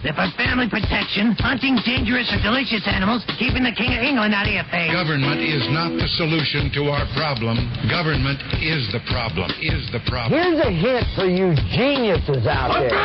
They're for family protection, hunting dangerous or delicious animals, keeping the King of England out of your face. Government is not the solution to our problem. Government is the problem. Here's a hint for you geniuses out there.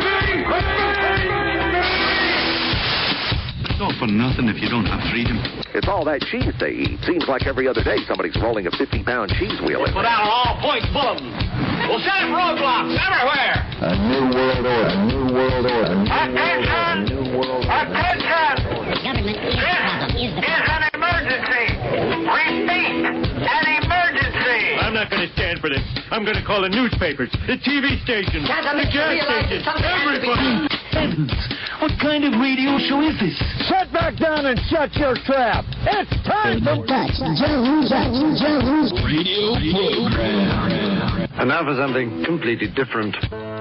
It's all for nothing if you don't have freedom. It's all that cheese they eat. Seems like every other day somebody's rolling a 50-pound cheese wheel in. Put out all points bulletins. We'll set up roadblocks everywhere. A new world order. A new world order. Attention! Attention! Government is the problem. This is an emergency. Repeat, an emergency. I'm not going to stand for this. I'm going to call the newspapers, the TV stations, the gas stations, everybody. Heavens, what kind of radio show is this? Sit back down and shut your trap. It's time for Dutch Jones Radio program. And now for something completely different.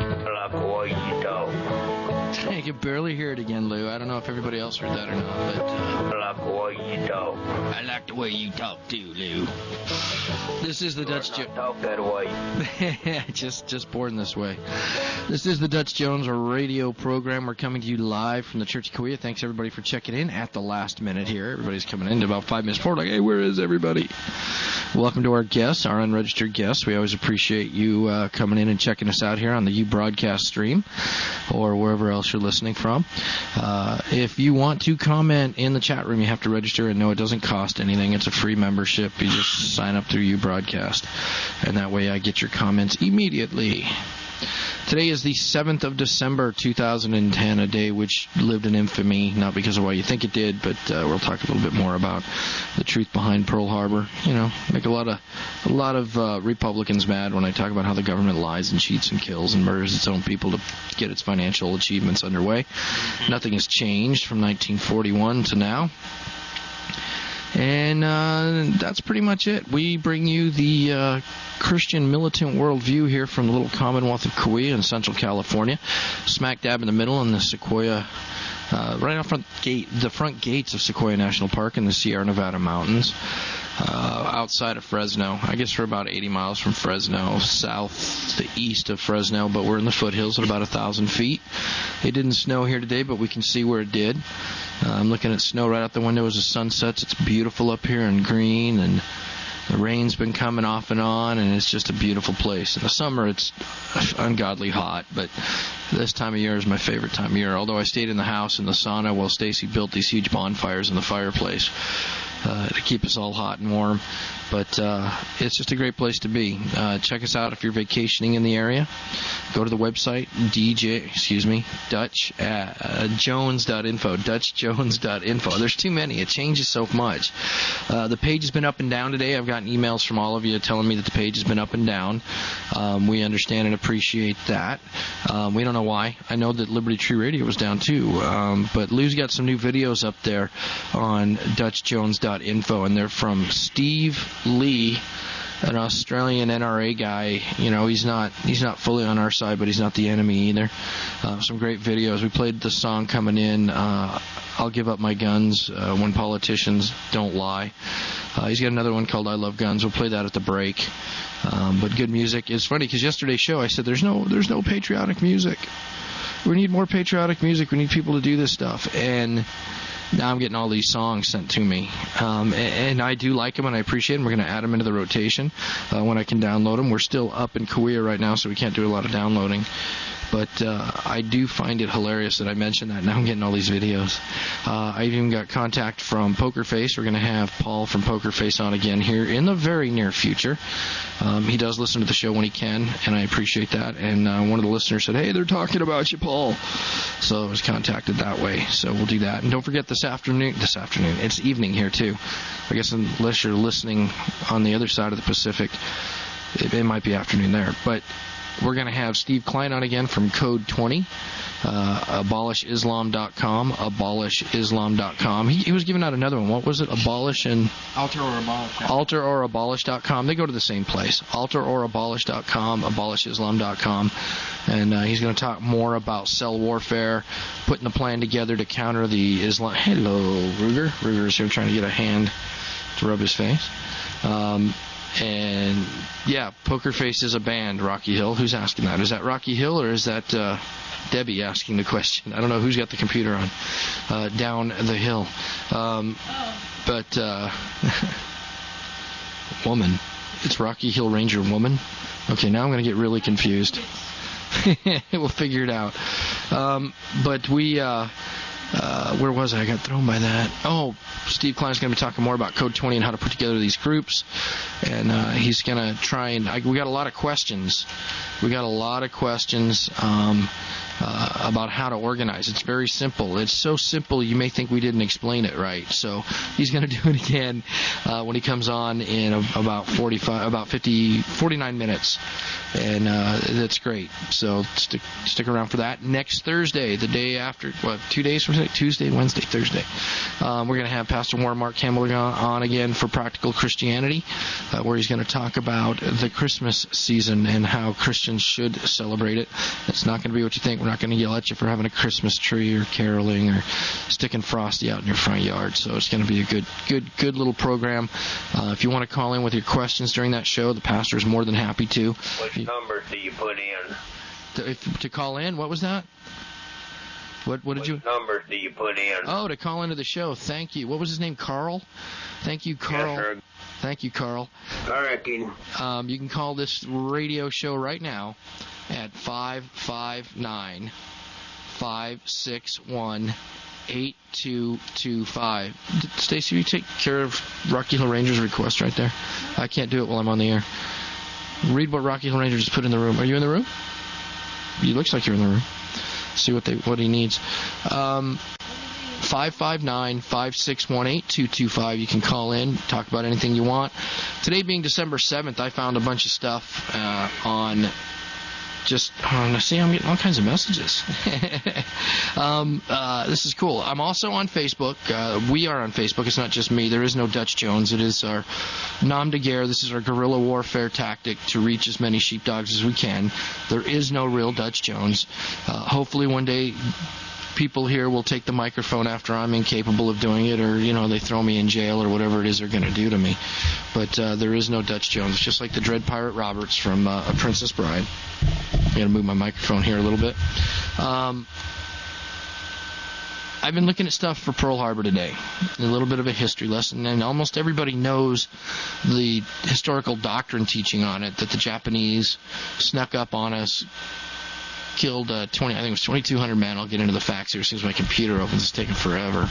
I can barely hear it again, Lou. I don't know if everybody else heard that or not, but I like the way you talk. I like the way you talk too, Lou. This is the Dutch Jones. Talk that way. just born this way. This is the Dutch Jones radio program. We're coming to you live from the Church of Kauai. Thanks everybody for checking in at the last minute here. Everybody's coming in to about 5 minutes forward. Like, hey, where is everybody? Welcome to our guests, our unregistered guests. We always appreciate you coming in and checking us out here on the U broadcast stream or wherever else you're listening from. If you want to comment in the chat room, you have to register, and no, it doesn't cost anything. It's a free membership. You just sign up through U broadcast, and that way I get your comments immediately. Today is the 7th of December, 2010, a day which lived in infamy, not because of what you think it did, but we'll talk a little bit more about the truth behind Pearl Harbor. You know, make a lot of Republicans mad when I talk about how the government lies and cheats and kills and murders its own people to get its financial achievements underway. Nothing has changed from 1941 to now. And that's pretty much it. We bring you the Christian militant worldview here from the little Commonwealth of Kauai in Central California, smack dab in the middle in the Sequoia, right out the front gates of Sequoia National Park in the Sierra Nevada mountains, outside of Fresno. I guess we're about 80 miles from Fresno, south to east of Fresno, but we're in the foothills at about 1,000 feet. It didn't snow here today, but we can see where it did. I'm looking at snow right out the window as the sun sets. It's beautiful up here and green, and the rain's been coming off and on, and it's just a beautiful place. In the summer, it's ungodly hot, but this time of year is my favorite time of year. Although I stayed in the house in the sauna while Stacy built these huge bonfires in the fireplace to keep us all hot and warm. But it's just a great place to be. Check us out if you're vacationing in the area. Go to the website, DutchJones.info, DutchJones.info. There's too many. It changes so much. The page has been up and down today. I've gotten emails from all of you telling me that the page has been up and down. We understand and appreciate that. We don't know why. I know that Liberty Tree Radio was down too. But Lou's got some new videos up there on DutchJones.info, and they're from Steve Lee, an Australian NRA guy. You know, he's not fully on our side, but he's not the enemy either. Some great videos. We played the song coming in, I'll Give Up My Guns, When Politicians Don't Lie. He's got another one called I Love Guns. We'll play that at the break. But good music. It's funny because yesterday's show I said there's no patriotic music. We need more patriotic music. We need people to do this stuff. And now I'm getting all these songs sent to me, and I do like them, and I appreciate them. We're going to add them into the rotation when I can download them. We're still up in Kauai right now, so we can't do a lot of downloading. But I do find it hilarious that I mentioned that. Now I'm getting all these videos. I even got contact from Poker Face. We're going to have Paul from Poker Face on again here in the very near future. He does listen to the show when he can, and I appreciate that. And one of the listeners said, hey, they're talking about you, Paul. So I was contacted that way. So we'll do that. And don't forget this afternoon, it's evening here too. I guess unless you're listening on the other side of the Pacific, it might be afternoon there. But we're going to have Steve Klein on again from Code 20, abolishislam.com, abolishislam.com. He was giving out another one. What was it? Abolish and... Alter or Abolish. Alterorabolish.com. They go to the same place. Alterorabolish.com, abolishislam.com. And he's going to talk more about cell warfare, putting the plan together to counter the Islam... Hello, Ruger. Ruger's here trying to get a hand to rub his face. And, yeah, Poker Face is a band, Rocky Hill. Who's asking that? Is that Rocky Hill or is that Debbie asking the question. I don't know who's got the computer on down the hill. Woman. It's Rocky Hill Ranger woman. Okay, now I'm going to get really confused. We'll figure it out. But we... where was I? I got thrown by that. Oh, Steve Klein's going to be talking more about Code 20 and how to put together these groups. And he's going to try and... we got a lot of questions. About how to organize. It's very simple. It's so simple you may think we didn't explain it right. So he's going to do it again when he comes on in about 49 minutes. And that's great. So stick around for that. Next Thursday, the day after, 2 days from today? Tuesday, Wednesday, Thursday. We're going to have Pastor Warren Mark Campbell on again for Practical Christianity, where he's going to talk about the Christmas season and how Christians should celebrate it. It's not going to be what you think. We're not going to yell at you for having a Christmas tree or caroling or sticking Frosty out in your front yard. So it's going to be a good little program. If you want to call in with your questions during that show, the pastor is more than happy to. Which number do you put in? To call in? What was that? What did you? What numbers do you put in? Oh, to call into the show. Thank you. What was his name? Carl? Thank you, Carl. Yes, sir. Thank you, Carl. I reckon. You can call this radio show right now at 559-561-8225. Stacy, will you take care of Rocky Hill Ranger's request right there? I can't do it while I'm on the air. Read what Rocky Hill Ranger just put in the room. Are you in the room? You looks like you're in the room. See what he needs. 559-561-8225. You can call in, talk about anything you want. Today being December 7th, I found a bunch of stuff on... see, I'm getting all kinds of messages. This is cool. I'm also on Facebook. We are on Facebook. It's not just me. There is no Dutch Jones. It is our nom de guerre. This is our guerrilla warfare tactic to reach as many sheepdogs as we can. There is no real Dutch Jones. Hopefully one day people here will take the microphone after I'm incapable of doing it, or they throw me in jail or whatever it is they're going to do to me. But there is no Dutch Jones. It's just like the Dread Pirate Roberts from A Princess Bride. I'm going to move my microphone here a little bit. I've been looking at stuff for Pearl Harbor today, a little bit of a history lesson, and almost everybody knows the historical doctrine teaching on it, that the Japanese snuck up on us, killed I think it was 2,200 men. I'll get into the facts here as soon as my computer opens. It's taking forever.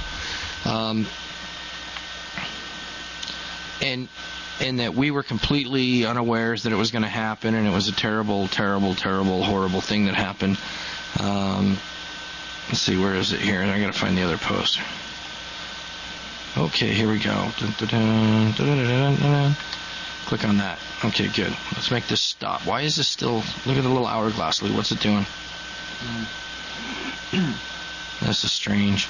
And that we were completely unawares that it was going to happen, and it was a terrible, terrible, terrible, horrible thing that happened. Let's see, where is it here? I got to find the other post. Okay, here we go. Click on that. Okay, good. Let's make this stop. Why is this still... Look at the little hourglass, Lee. What's it doing? This is strange.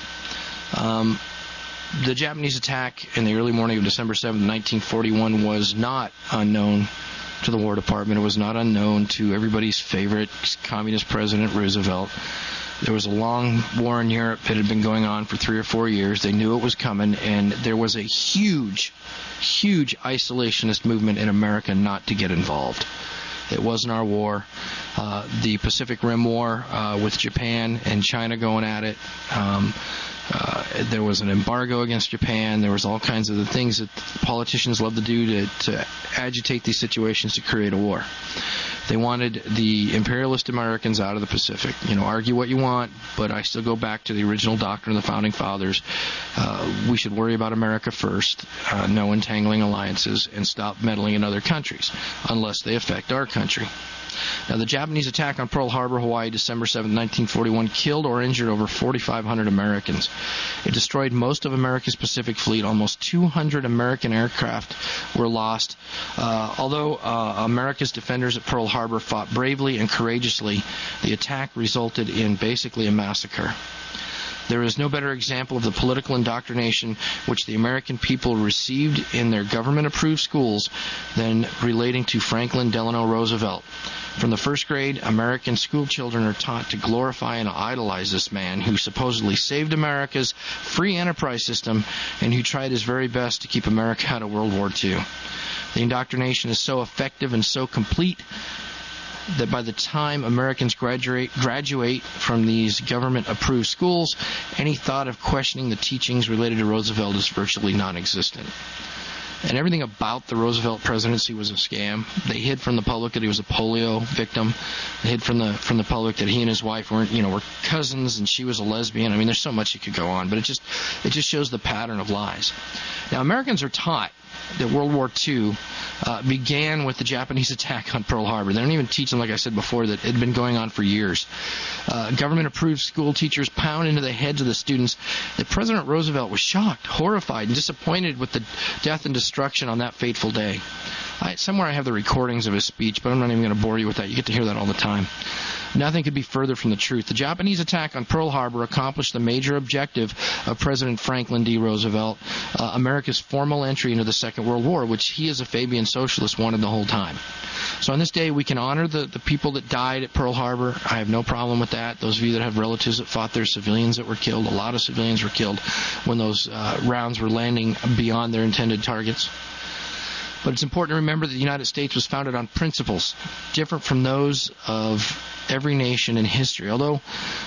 The Japanese attack in the early morning of December 7th, 1941 was not unknown to the War Department. It was not unknown to everybody's favorite communist president, Roosevelt. There was a long war in Europe that had been going on for 3 or 4 years. They knew it was coming, and there was a huge isolationist movement in America not to get involved. It wasn't our war. The Pacific Rim War with Japan and China going at it. There was an embargo against Japan. There was all kinds of the things that politicians love to do to agitate these situations to create a war. They wanted the imperialist Americans out of the Pacific. Argue what you want, but I still go back to the original doctrine of the Founding Fathers. We should worry about America first, no entangling alliances, and stop meddling in other countries, unless they affect our country. Now, the Japanese attack on Pearl Harbor, Hawaii, December 7, 1941, killed or injured over 4,500 Americans. It destroyed most of America's Pacific Fleet. Almost 200 American aircraft were lost. Although America's defenders at Pearl Harbor fought bravely and courageously, the attack resulted in basically a massacre. There is no better example of the political indoctrination which the American people received in their government-approved schools than relating to Franklin Delano Roosevelt. From the first grade, American school children are taught to glorify and idolize this man who supposedly saved America's free enterprise system and who tried his very best to keep America out of World War II. The indoctrination is so effective and so complete that by the time Americans graduate from these government-approved schools, any thought of questioning the teachings related to Roosevelt is virtually non-existent. And everything about the Roosevelt presidency was a scam. They hid from the public that he was a polio victim. They hid from the public that he and his wife were cousins and she was a lesbian. I mean, there's so much you could go on, but it just shows the pattern of lies. Now, Americans are taught that World War II began with the Japanese attack on Pearl Harbor. They don't even teach them, like I said before, that it had been going on for years. Government-approved school teachers pound into the heads of the students that President Roosevelt was shocked, horrified, and disappointed with the death and destruction on that fateful day. Somewhere I have the recordings of his speech, but I'm not even going to bore you with that. You get to hear that all the time. Nothing could be further from the truth. The Japanese attack on Pearl Harbor accomplished the major objective of President Franklin D. Roosevelt, America's formal entry into the Second World War, which he as a Fabian socialist wanted the whole time. So on this day, we can honor the people that died at Pearl Harbor. I have no problem with that. Those of you that have relatives that fought there, civilians that were killed, a lot of civilians were killed when those rounds were landing beyond their intended targets. But it's important to remember that the United States was founded on principles different from those of every nation in history. Although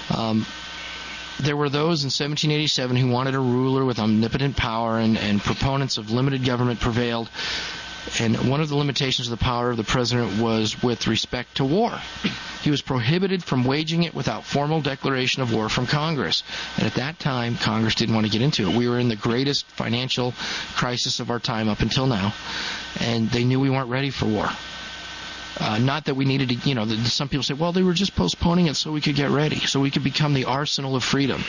there were those in 1787 who wanted a ruler with omnipotent power, and proponents of limited government prevailed. And one of the limitations of the power of the president was with respect to war. He was prohibited from waging it without formal declaration of war from Congress. And at that time, Congress didn't want to get into it. We were in the greatest financial crisis of our time up until now, and they knew we weren't ready for war. Not that we needed to, some people say, well, they were just postponing it so we could get ready, so we could become the arsenal of freedom.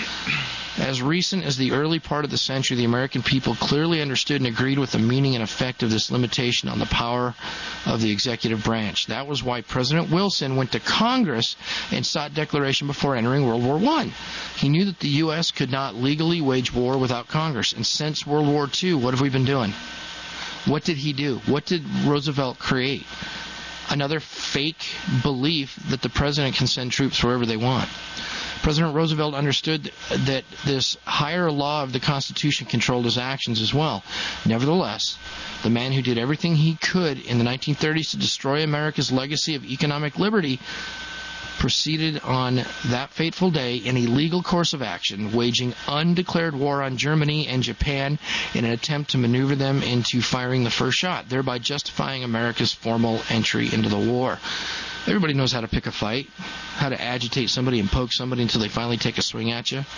As recent as the early part of the century, the American people clearly understood and agreed with the meaning and effect of this limitation on the power of the executive branch. That was why President Wilson went to Congress and sought declaration before entering World War I. He knew that the U.S. could not legally wage war without Congress. And since World War II, what have we been doing? What did he do? What did Roosevelt create? Another fake belief that the president can send troops wherever they want. President Roosevelt understood that this higher law of the Constitution controlled his actions as well. Nevertheless, the man who did everything he could in the 1930s to destroy America's legacy of economic liberty proceeded on that fateful day in a legal course of action, waging undeclared war on Germany and Japan in an attempt to maneuver them into firing the first shot, thereby justifying America's formal entry into the war. Everybody knows how to pick a fight, how to agitate somebody and poke somebody until they finally take a swing at you.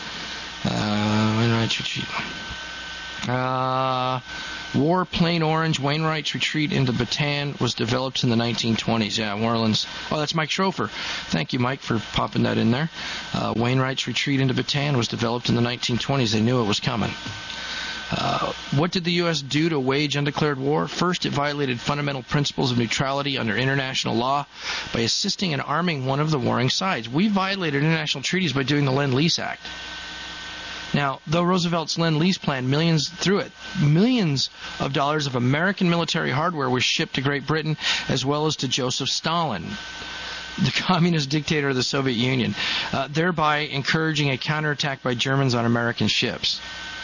War Plain Orange, Wainwright's Retreat into Bataan was developed in the 1920s. Yeah, New Orleans. Oh, that's Mike Schrofer. Thank you, Mike, for popping that in there. Wainwright's Retreat into Bataan was developed in the 1920s. They knew it was coming. What did the U.S. do to wage undeclared war? First, it violated fundamental principles of neutrality under international law by assisting and arming one of the warring sides. We violated international treaties by doing the Lend-Lease Act. Now, though Roosevelt's Lend-Lease plan, millions of dollars of American military hardware was shipped to Great Britain as well as to Joseph Stalin, the communist dictator of the Soviet Union, thereby encouraging a counterattack by Germans on American ships.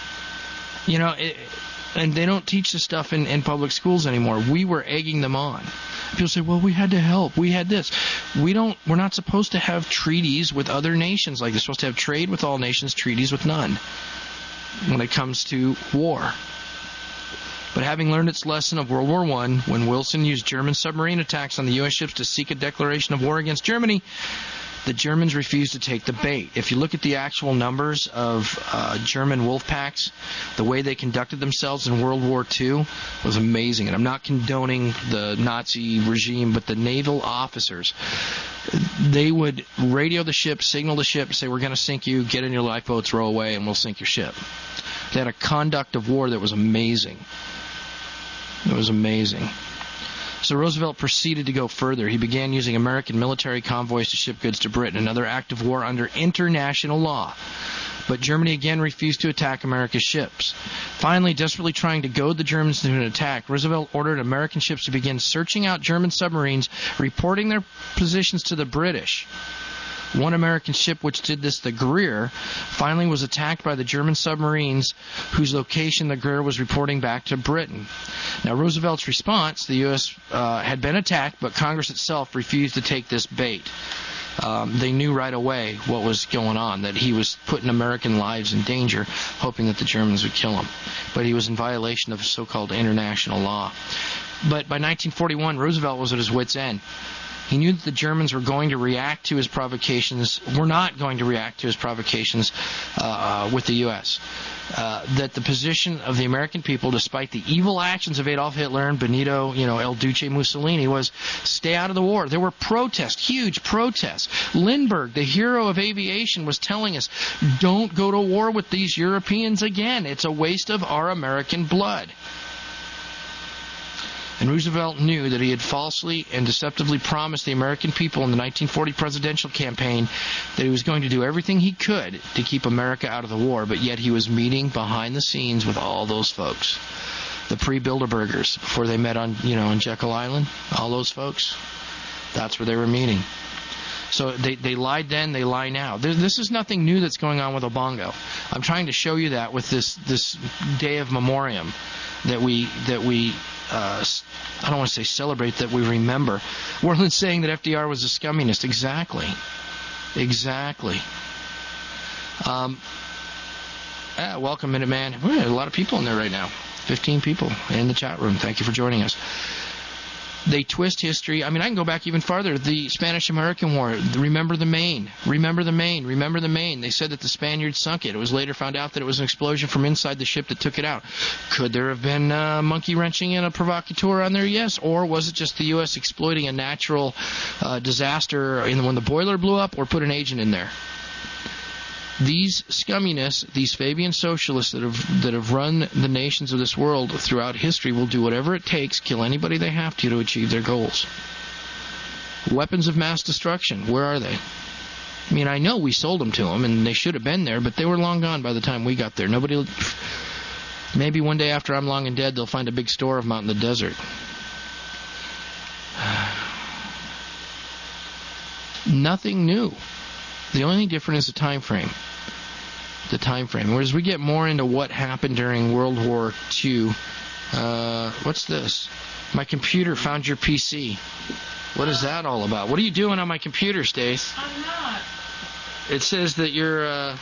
And they don't teach this stuff in public schools anymore. We were egging them on. People say, well, we had to help. We had this. We're not supposed to have treaties with other nations like this. We're supposed to have trade with all nations, treaties with none when it comes to war. But having learned its lesson of World War I, when Wilson used German submarine attacks on the U.S. ships to seek a declaration of war against Germany, the Germans refused to take the bait. If you look at the actual numbers of German wolf packs, the way they conducted themselves in World War II was amazing. And I'm not condoning the Nazi regime, but the naval officers, they would radio the ship, signal the ship, say, we're going to sink you, get in your lifeboats, row away, and we'll sink your ship. They had a conduct of war that was amazing. It was amazing. So Roosevelt proceeded to go further. He began using American military convoys to ship goods to Britain, another act of war under international law. But Germany again refused to attack America's ships. Finally, desperately trying to goad the Germans into an attack, Roosevelt ordered American ships to begin searching out German submarines, reporting their positions to the British. One American ship which did this, the Greer, finally was attacked by the German submarines whose location the Greer was reporting back to Britain. Now, Roosevelt's response, the U.S. Had been attacked, but Congress itself refused to take this bait. They knew right away what was going on, that he was putting American lives in danger, hoping that the Germans would kill him. But he was in violation of so-called international law. But by 1941, Roosevelt was at his wit's end. He knew that the Germans were going to react to his provocations, were not going to react to his provocations with the U.S. That the position of the American people, despite the evil actions of Adolf Hitler and Benito, El Duce Mussolini, was stay out of the war. There were protests, huge protests. Lindbergh, the hero of aviation, was telling us, don't go to war with these Europeans again. It's a waste of our American blood. And Roosevelt knew that he had falsely and deceptively promised the American people in the 1940 presidential campaign that he was going to do everything he could to keep America out of the war, but yet he was meeting behind the scenes with all those folks. The pre-Bilderbergers, before they met on Jekyll Island, all those folks, that's where they were meeting. So they lied then, they lie now. This is nothing new that's going on with Obongo. I'm trying to show you that with this day of memoriam that we I don't want to say celebrate, that we remember. Worland's saying that FDR was a scumminess. Exactly. Welcome, Minuteman. We're a lot of people in there right now. 15 people in the chat room. Thank you for joining us. They twist history. I mean, I can go back even farther. The Spanish-American War. Remember the Maine. They said that the Spaniards sunk it. It was later found out that it was an explosion from inside the ship that took it out. Could there have been monkey wrenching and a provocateur on there? Yes. Or was it just the U.S. exploiting a natural disaster when the boiler blew up, or put an agent in there? These scumminess, these Fabian socialists that have run the nations of this world throughout history will do whatever it takes, kill anybody they have to achieve their goals. Weapons of mass destruction, where are they? I mean, I know we sold them to them, and they should have been there, but they were long gone by the time we got there. Maybe one day after I'm long and dead, they'll find a big store of them out in the desert. Nothing new. The only thing different is the time frame. Whereas we get more into what happened during World War II. What's this? My computer found your PC. What is that all about? What are you doing on my computer, Stace? I'm not. It says that you're, I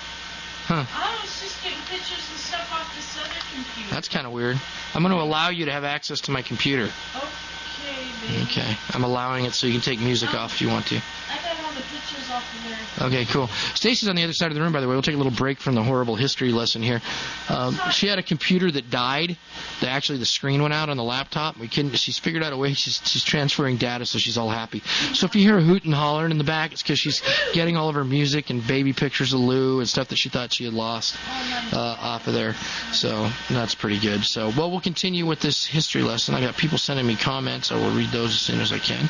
was just getting pictures and stuff off this other computer. That's kind of weird. I'm going to allow you to have access to my computer. Okay, baby. Okay. I'm allowing it so you can take music off if you want to. I got all the pictures off of there. Okay, cool. Stacy's on the other side of the room, by the way. We'll take a little break from the horrible history lesson here. She had a computer that died. Actually, the screen went out on the laptop. She's figured out a way. She's transferring data, so she's all happy. So if you hear a hoot and hollering in the back, it's because she's getting all of her music and baby pictures of Lou and stuff that she thought she had lost off of there. So that's pretty good. So, well, we'll continue with this history lesson. I got people sending me comments. I will read those as soon as I can.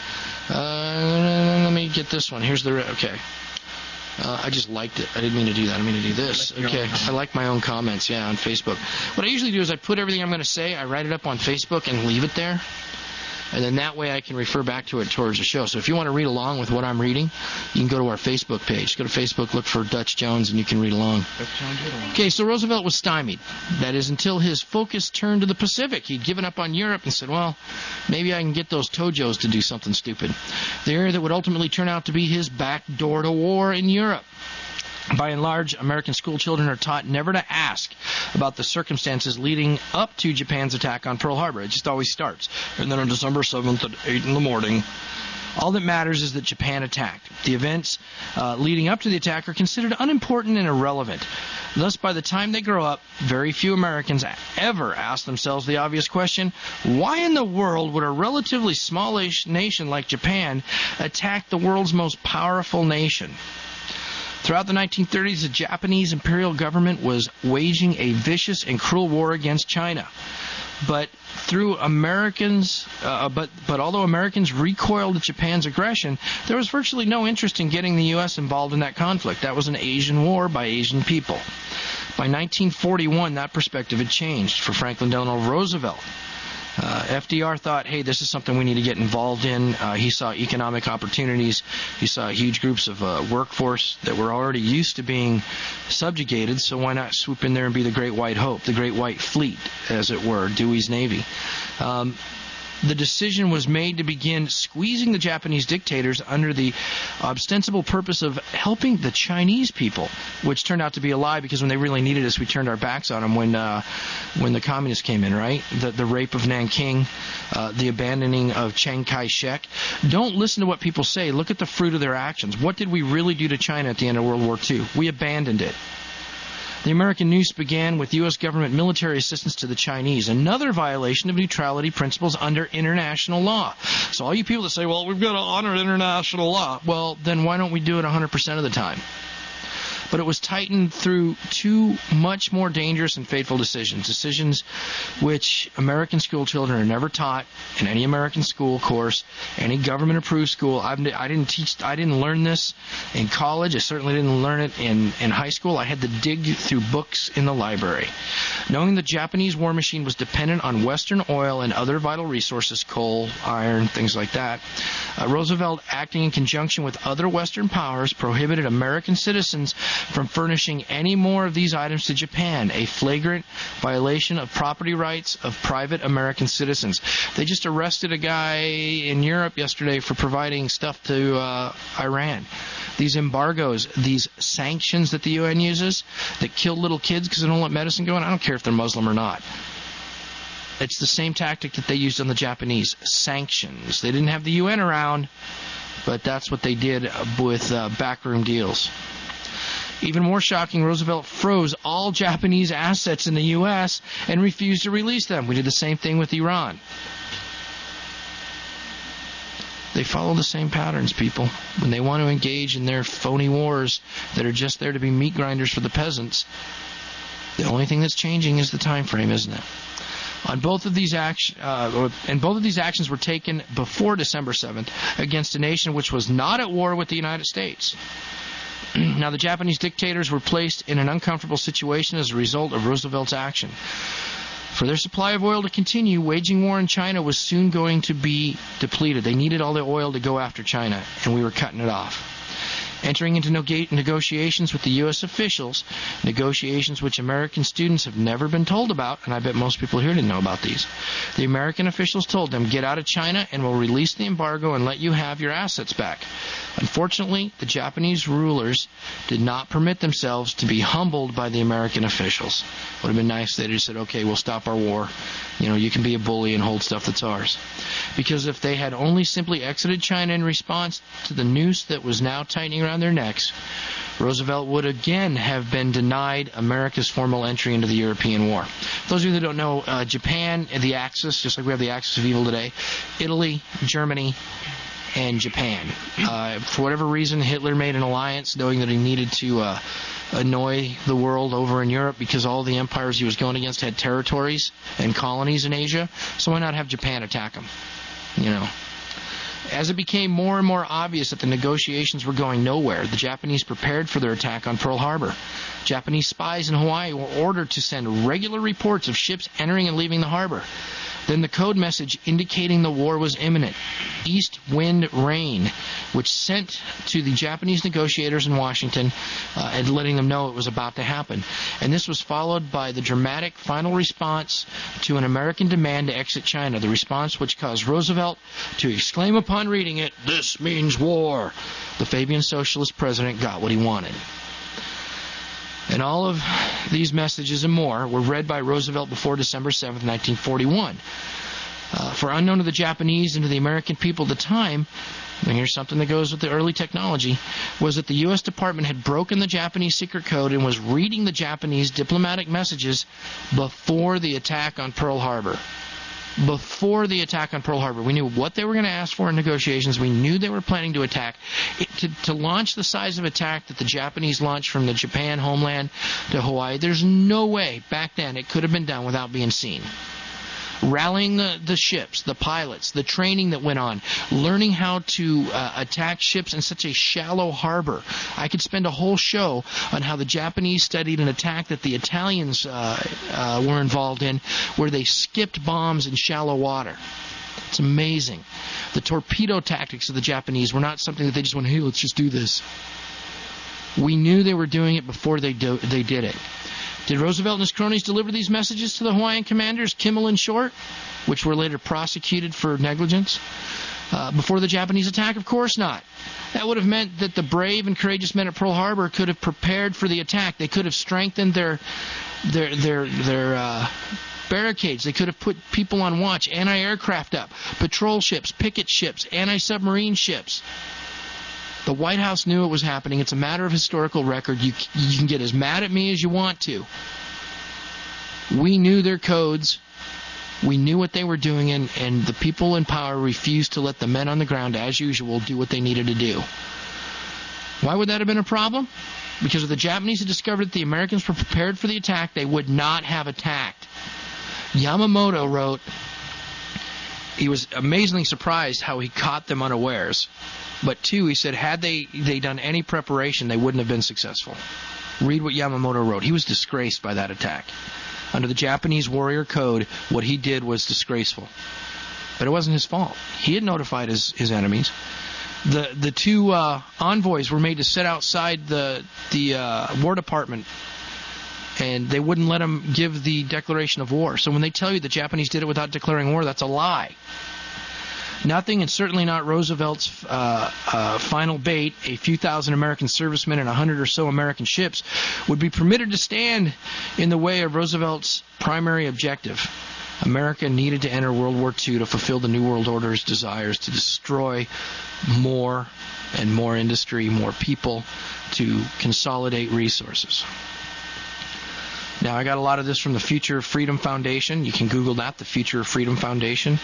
Let me get this one. Here's the... Okay. I just liked it. I didn't mean to do that. I mean to do this. Okay. I like my own comments, on Facebook. What I usually do is I put everything I'm going to say, I write it up on Facebook and leave it there. And then that way I can refer back to it towards the show. So if you want to read along with what I'm reading, you can go to our Facebook page. Go to Facebook, look for Dutch Jones, and you can read along. Okay, so Roosevelt was stymied. That is, until his focus turned to the Pacific. He'd given up on Europe and said, well, maybe I can get those Tojos to do something stupid. The area that would ultimately turn out to be his back door to war in Europe. By and large, American school children are taught never to ask about the circumstances leading up to Japan's attack on Pearl Harbor. It just always starts. And then on December 7th at 8 in the morning, all that matters is that Japan attacked. The events leading up to the attack are considered unimportant and irrelevant. Thus, by the time they grow up, very few Americans ever ask themselves the obvious question, why in the world would a relatively smallish nation like Japan attack the world's most powerful nation? Throughout the 1930s, the Japanese imperial government was waging a vicious and cruel war against China. But although Americans recoiled at Japan's aggression, there was virtually no interest in getting the U.S. involved in that conflict. That was an Asian war by Asian people. By 1941, that perspective had changed for Franklin Delano Roosevelt. FDR thought, hey, this is something we need to get involved in. He saw economic opportunities. He saw huge groups of workforce that were already used to being subjugated, so why not swoop in there and be the Great White Hope, the Great White Fleet, as it were, Dewey's Navy. The decision was made to begin squeezing the Japanese dictators under the ostensible purpose of helping the Chinese people, which turned out to be a lie because when they really needed us, we turned our backs on them when the communists came in, right? The rape of Nanking, the abandoning of Chiang Kai-shek. Don't listen to what people say. Look at the fruit of their actions. What did we really do to China at the end of World War II? We abandoned it. The American noose began with U.S. government military assistance to the Chinese, another violation of neutrality principles under international law. So all you people that say, well, we've got to honor international law, well, then why don't we do it 100% of the time? But it was tightened through two much more dangerous and fateful decisions which American school children are never taught in any American school course, any government-approved school. I didn't learn this in college. I certainly didn't learn it in high school. I had to dig through books in the library. Knowing the Japanese war machine was dependent on Western oil and other vital resources, coal, iron, things like that, Roosevelt, acting in conjunction with other Western powers, prohibited American citizens from furnishing any more of these items to Japan, a flagrant violation of property rights of private American citizens. They just arrested a guy in Europe yesterday for providing stuff to Iran. These embargoes, these sanctions that the UN uses that kill little kids because they don't let medicine go in, I don't care if they're Muslim or not. It's the same tactic that they used on the Japanese, sanctions. They didn't have the UN around, but that's what they did with backroom deals. Even more shocking, Roosevelt froze all Japanese assets in the U.S. and refused to release them. We did the same thing with Iran. They follow the same patterns, people. When they want to engage in their phony wars that are just there to be meat grinders for the peasants, the only thing that's changing is the time frame, isn't it? Both of these actions were taken before December 7th against a nation which was not at war with the United States. Now, the Japanese dictators were placed in an uncomfortable situation as a result of Roosevelt's action. For their supply of oil to continue, waging war in China was soon going to be depleted. They needed all the oil to go after China, and we were cutting it off. Entering into negotiations with the U.S. officials, negotiations which American students have never been told about, and I bet most people here didn't know about these. The American officials told them, get out of China and we'll release the embargo and let you have your assets back. Unfortunately, the Japanese rulers did not permit themselves to be humbled by the American officials. Would have been nice if they just said, okay, we'll stop our war. You know, you can be a bully and hold stuff that's ours. Because if they had only simply exited China in response to the noose that was now tightening around their necks, Roosevelt would again have been denied America's formal entry into the European War. For those of you that don't know, Japan, the Axis, just like we have the Axis of evil today, Italy, Germany, and Japan. For whatever reason, Hitler made an alliance knowing that he needed to annoy the world over in Europe because all the empires he was going against had territories and colonies in Asia. So why not have Japan attack them? You know. As it became more and more obvious that the negotiations were going nowhere, the Japanese prepared for their attack on Pearl Harbor. Japanese spies in Hawaii were ordered to send regular reports of ships entering and leaving the harbor. Then the code message indicating the war was imminent, East Wind Rain, which sent to the Japanese negotiators in Washington and letting them know it was about to happen. And this was followed by the dramatic final response to an American demand to exit China, the response which caused Roosevelt to exclaim upon reading it, "This means war." The Fabian socialist president got what he wanted. And all of these messages and more were read by Roosevelt before December 7th, 1941. For unknown to the Japanese and to the American people at the time, and here's something that goes with the early technology, was that the U.S. Department had broken the Japanese secret code and was reading the Japanese diplomatic messages before the attack on Pearl Harbor. Before the attack on Pearl Harbor, we knew what they were going to ask for in negotiations. We knew they were planning to attack. To launch the size of attack that the Japanese launched from the Japan homeland to Hawaii, there's no way back then it could have been done without being seen. rallying the ships, the pilots, the training that went on, learning how to attack ships in such a shallow harbor. I could spend a whole show on how the Japanese studied an attack that the Italians were involved in, where they skipped bombs in shallow water. It's amazing. The torpedo tactics of the Japanese were not something that they just went, hey, let's just do this. We knew they were doing it before they did it. Did Roosevelt and his cronies deliver these messages to the Hawaiian commanders, Kimmel and Short, which were later prosecuted for negligence? Before the Japanese attack? Of course not. That would have meant that the brave and courageous men at Pearl Harbor could have prepared for the attack. They could have strengthened their barricades. They could have put people on watch, anti-aircraft up, patrol ships, picket ships, anti-submarine ships. The White House knew it was happening. It's a matter of historical record. You can get as mad at me as you want to. We knew their codes. We knew what they were doing, and the people in power refused to let the men on the ground, as usual, do what they needed to do. Why would that have been a problem? Because if the Japanese had discovered that the Americans were prepared for the attack, they would not have attacked. Yamamoto wrote, he was amazingly surprised how he caught them unawares. But two, he said, had they done any preparation, they wouldn't have been successful. Read what Yamamoto wrote. He was disgraced by that attack. Under the Japanese warrior code, what he did was disgraceful. But it wasn't his fault. He had notified his enemies. The two envoys were made to sit outside the War Department, and they wouldn't let them give the declaration of war. So when they tell you the Japanese did it without declaring war, that's a lie. Nothing, and certainly not Roosevelt's final bait, a few thousand American servicemen and 100 or so American ships, would be permitted to stand in the way of Roosevelt's primary objective. America needed to enter World War II to fulfill the New World Order's desires to destroy more and more industry, more people, to consolidate resources. Now, I got a lot of this from the Future of Freedom Foundation. You can Google that, the Future of Freedom Foundation.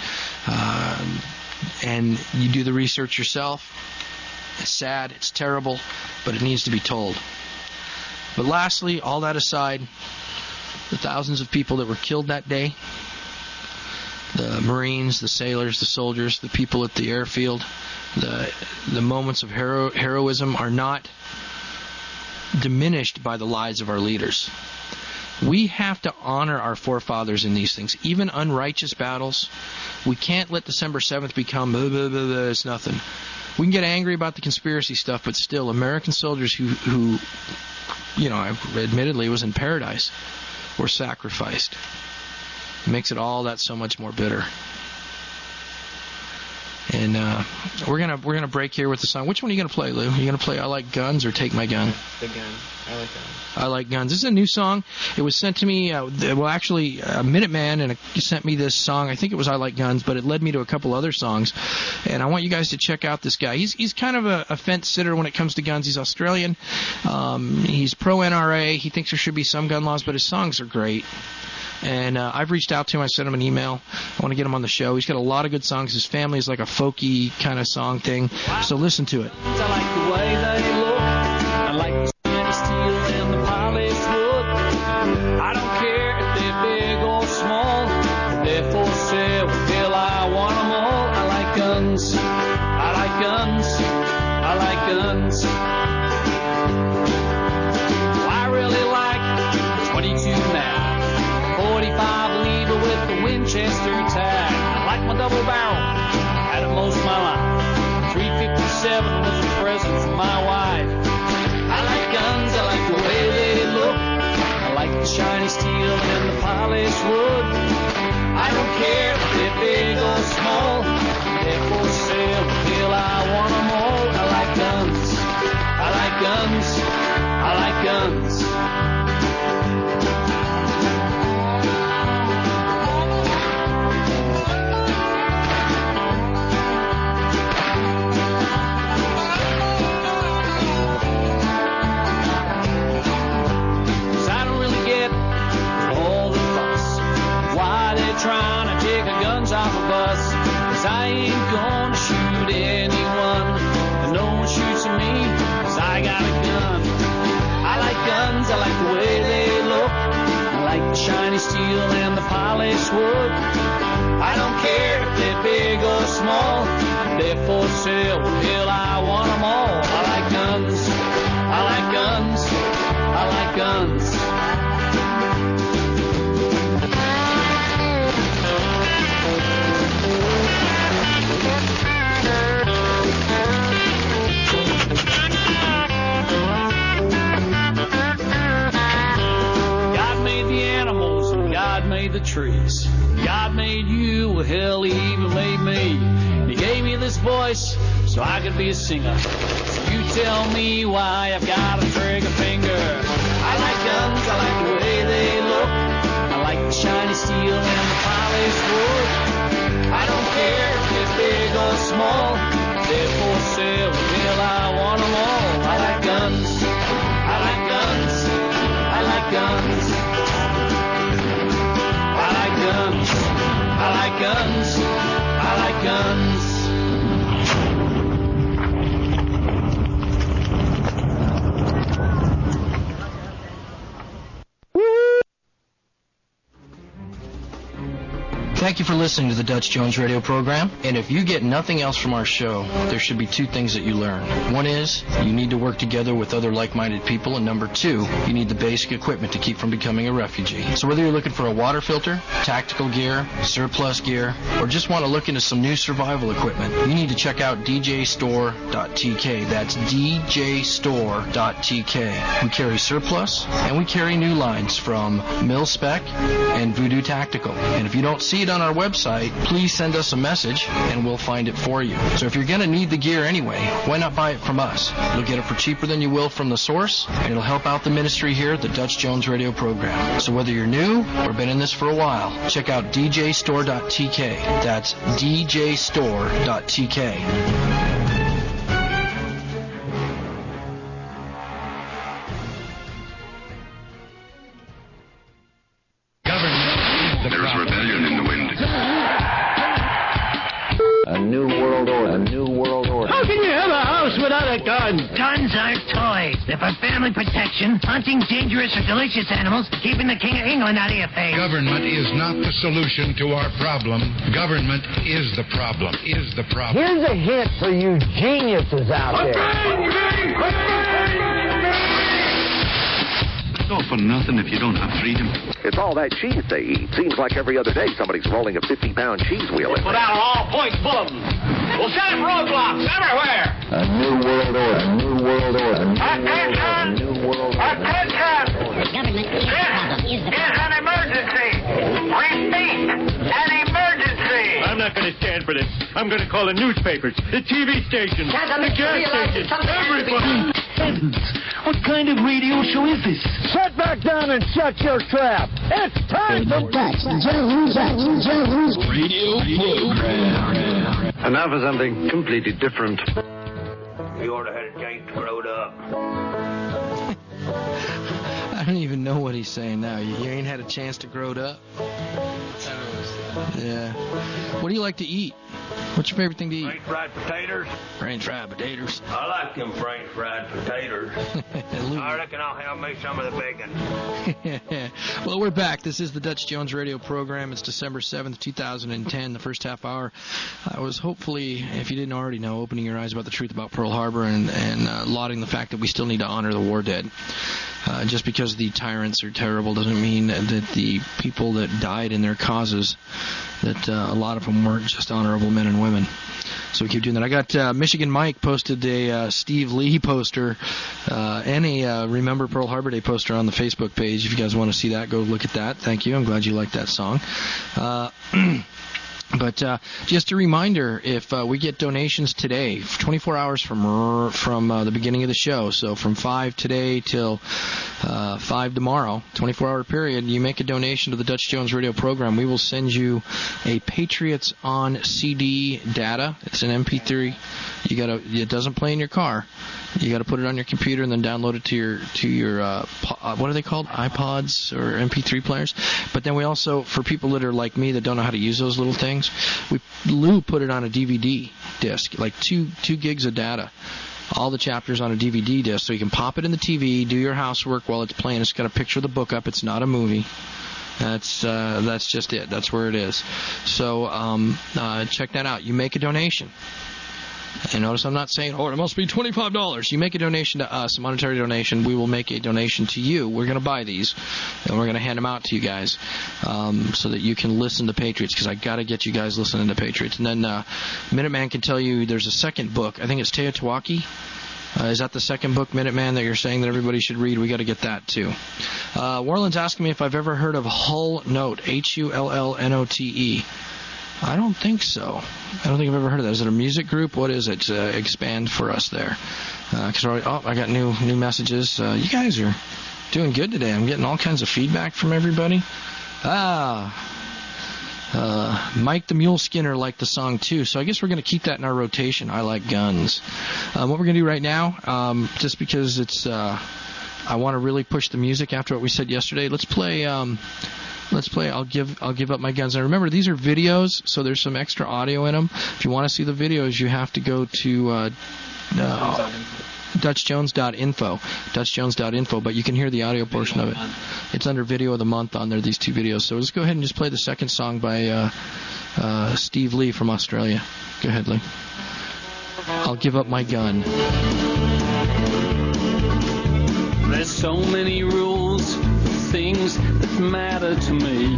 And you do the research yourself. It's sad, it's terrible, but it needs to be told. But lastly, all that aside, the thousands of people that were killed that day, the Marines, the sailors, the soldiers, the people at the airfield, the moments of heroism are not diminished by the lives of our leaders. We have to honor our forefathers in these things, even unrighteous battles. We can't let December 7th become blah, blah, blah, blah, it's nothing. We can get angry about the conspiracy stuff, but still, American soldiers who admittedly was in paradise were sacrificed. It makes it all that so much more bitter. And we're gonna break here with the song. Which one are you gonna play, Lou? Are you gonna play "I Like Guns" or "Take My Gun"? The Gun. I Like Guns. I Like Guns. This is a new song. It was sent to me. Minuteman and sent me this song. I think it was "I Like Guns," but it led me to a couple other songs. And I want you guys to check out this guy. He's kind of a fence sitter when it comes to guns. He's Australian. He's pro NRA. He thinks there should be some gun laws, but his songs are great. And I've reached out to him. I sent him an email. I want to get him on the show. He's got a lot of good songs. His family is like a folky kind of song thing. So listen to it. I like the way they look. I like the shiny steel and the polished wood. I don't care if they're big or small. They're for sale till I want them all. I like guns. I like guns. I like guns. Well, I really like 22 now. 45 lever with the Winchester tag. I like my double barrel. Had it most of my life. 357 was a present from my wife. I like guns. I like the way they look. I like the shiny steel and the polished wood. I don't care if they're big or small. They're for sale till I want them all. I like guns. I like guns. I like guns. Trying to take the guns off a bus, 'cause I ain't gonna shoot anyone, and no one shoots at me, 'cause I got a gun. I like guns, I like the way they look, I like the shiny steel and the polished wood. hell, he even made me. He gave me this voice so I could be a singer. So you tell me why I've got a trigger finger. I like guns, I like the way they look. I like the shiny steel and the polished wood. I don't care if they're big or small. They're for sale, hell, I want them all. I like guns, I like guns, I like guns. I like guns, I like guns, I like guns. Thank you for listening to the Dutch Jones radio program. And if you get nothing else from our show, there should be two things that you learn. One is you need to work together with other like-minded people. And number two, you need the basic equipment to keep from becoming a refugee. So whether you're looking for a water filter, tactical gear, surplus gear, or just want to look into some new survival equipment, you need to check out djstore.tk. That's djstore.tk. We carry surplus and we carry new lines from Mil-Spec and Voodoo Tactical. And if you don't see it on our website, please send us a message and we'll find it for you. So if you're going to need the gear anyway, why not buy it from us? You'll get it for cheaper than you will from the source, and it'll help out the ministry here at the Dutch Jones radio program. So whether you're new or been in this for a while, check out djstore.tk. That's djstore.tk. There's rebellion in the wind. A new world order. A new world order. How can you have a house without a gun? Guns aren't toys. They're for family protection, hunting dangerous or delicious animals, keeping the King of England out of your face. Government is not the solution to our problem. Government is the problem. Is the problem. Here's a hint for you geniuses out there. It's all for nothing if you don't have freedom. It's all that cheese they eat. Seems like every other day somebody's rolling a 50-pound cheese wheel in Put there. out all points bulletins. We'll set up roadblocks everywhere. A new world order. A new world order. A new world order. A new world order. Attention! The government is the problem. Is the This is problem. an emergency. Repeat, an emergency. I'm not going to stand for this. I'm going to call the newspapers, the TV stations, the gas stations, everybody. What kind of radio show is this? Sit back down and shut your trap. It's time for Dutch Jones Radio program. And now for something completely different. You ought to have a chance to grow up. I don't even know what he's saying now. You ain't had a chance to grow up? Yeah. What do you like to eat? What's your favorite thing to eat? French fried potatoes. French fried potatoes. I like them French fried potatoes. I reckon I'll have me some of the bacon. Well, we're back. This is the Dutch Jones radio program. It's December 7th, 2010, the first half hour. I was hopefully, if you didn't already know, opening your eyes about the truth about Pearl Harbor and lauding the fact that we still need to honor the war dead. Just because the tyrants are terrible doesn't mean that the people that died in their causes, that a lot of them weren't just honorable men and women. So we keep doing that. I got Michigan Mike posted a Steve Lee poster and a Remember Pearl Harbor Day poster on the Facebook page. If you guys want to see that, go look at that. Thank you. I'm glad you liked that song. But just a reminder, if we get donations today, 24 hours from the beginning of the show, so from 5 today till 5 tomorrow, 24-hour period, you make a donation to the Dutch Jones radio program, we will send you a Patriots on CD data. It's an MP3. It doesn't play in your car. You got to put it on your computer and then download it to your what are they called? iPods or MP3 players. But then we also, for people that are like me that don't know how to use those little things, Lou put it on a DVD disc, like 2 gigs of data. All the chapters on a DVD disc, so you can pop it in the TV, do your housework while it's playing. It's got a picture of the book up. It's not a movie. That's just it. That's where it is. So check that out. You make a donation. And notice I'm not saying, it must be $25. You make a donation to us, a monetary donation. We will make a donation to you. We're going to buy these, and we're going to hand them out to you guys so that you can listen to Patriots, because I got to get you guys listening to Patriots. And then Minuteman can tell you there's a second book. I think it's Teotihuacan. Is that the second book, Minuteman, that you're saying that everybody should read? We got to get that, too. Warland's asking me if I've ever heard of Hull Note, Hullnote. I don't think so. I don't think I've ever heard of that. Is it a music group? What is it? Expand for us there. I got new messages. You guys are doing good today. I'm getting all kinds of feedback from everybody. Mike the Mule Skinner liked the song too, so I guess we're going to keep that in our rotation. I like guns. What we're going to do right now, just because it's, I want to really push the music after what we said yesterday. Let's play. I'll give up my guns. And remember, these are videos, so there's some extra audio in them. If you want to see the videos, you have to go to DutchJones.info, but you can hear the audio portion of it. It's under Video of the Month on there, these two videos. So let's go ahead and just play the second song by Steve Lee from Australia. Go ahead, Lee. I'll give up my gun. There's so many rules, things that matter to me.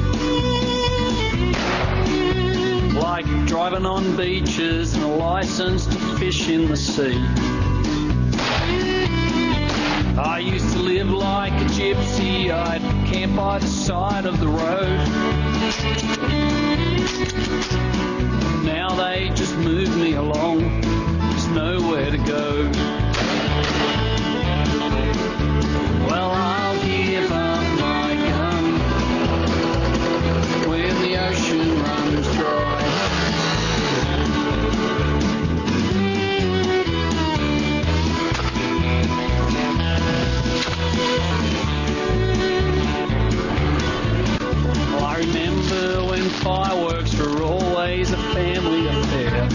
Like driving on beaches and a license to fish in the sea. I used to live like a gypsy, I'd camp by the side of the road. Now they just move me along, there's nowhere to go. Well, I'll give up my gun when the ocean runs dry. Well, I remember when fireworks were always a family affair.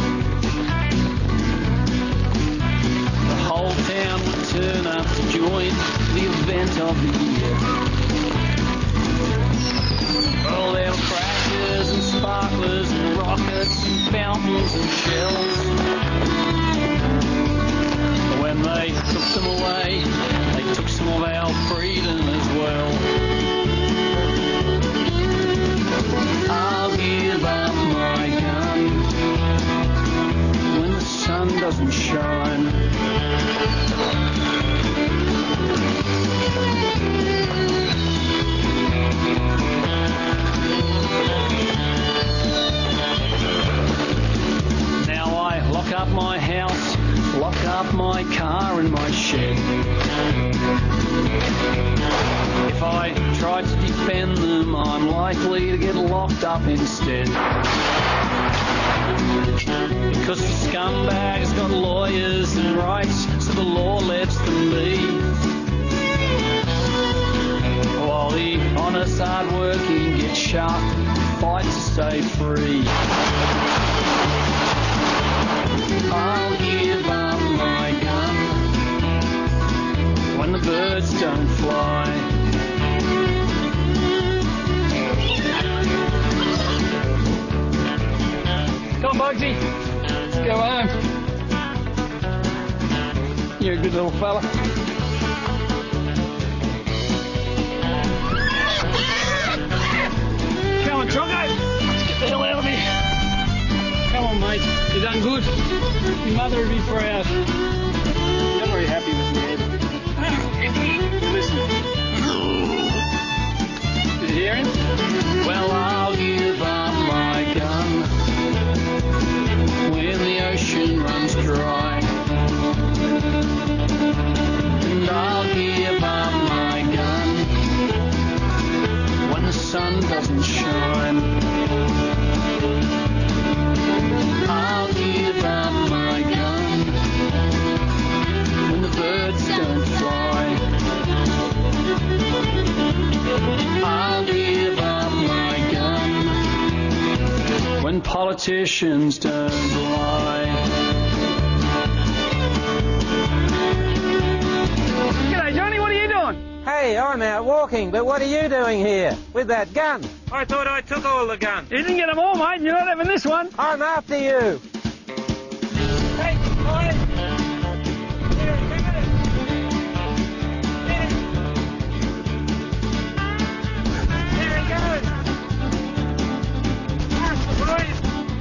The whole town would turn up to join the event of the year. Well, there were crackers and sparklers and rockets and fountains and shells. When they took them away, they took some of our freedom as well. I'll give up my gun when the sun doesn't shine. Now I lock up my house, lock up my car and my shed. If I try to defend them, I'm likely to get locked up instead. Because the scumbags got lawyers and rights, so the law lets them be. While the honest, hard-working get shot, fight to stay free. I'll give up my gun when the birds don't fly. Come on, Bugsy. Let's go home. You're a good little fella. Come on, Choco. Let's get the hell out of here. Come on, mate. You done good. Your mother would be proud. I'm very happy with me, Ed. Listen. Did you hear him? Well, I'll give up my gun when the ocean runs dry. And I'll give up my gun when the sun doesn't shine. I'll give up my gun when the birds don't fly. I'll give up my gun when politicians don't lie. G'day, Johnny, what are you doing? Hey, I'm out walking, but what are you doing here with that gun? I thought I took all the guns. You didn't get them all, mate, and you're not having this one. I'm after you. Hey, boy. There he goes. Boys.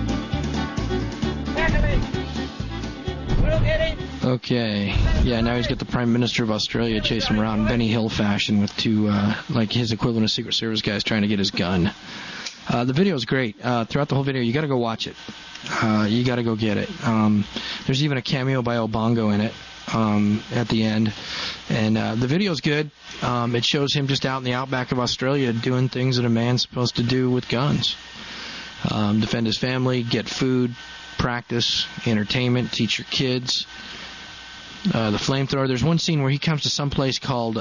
Back of me. We'll get him. Okay. Yeah, now he's got the Prime Minister of Australia chasing him around Benny Hill fashion with two, like his equivalent of Secret Service guys trying to get his gun. The video is great. Throughout the whole video, you got to go watch it. You got to go get it. There's even a cameo by Obongo in it at the end, and the video's good. It shows him just out in the outback of Australia doing things that a man's supposed to do with guns. Defend his family, get food, practice, entertainment, teach your kids. The flamethrower. There's one scene where he comes to some place called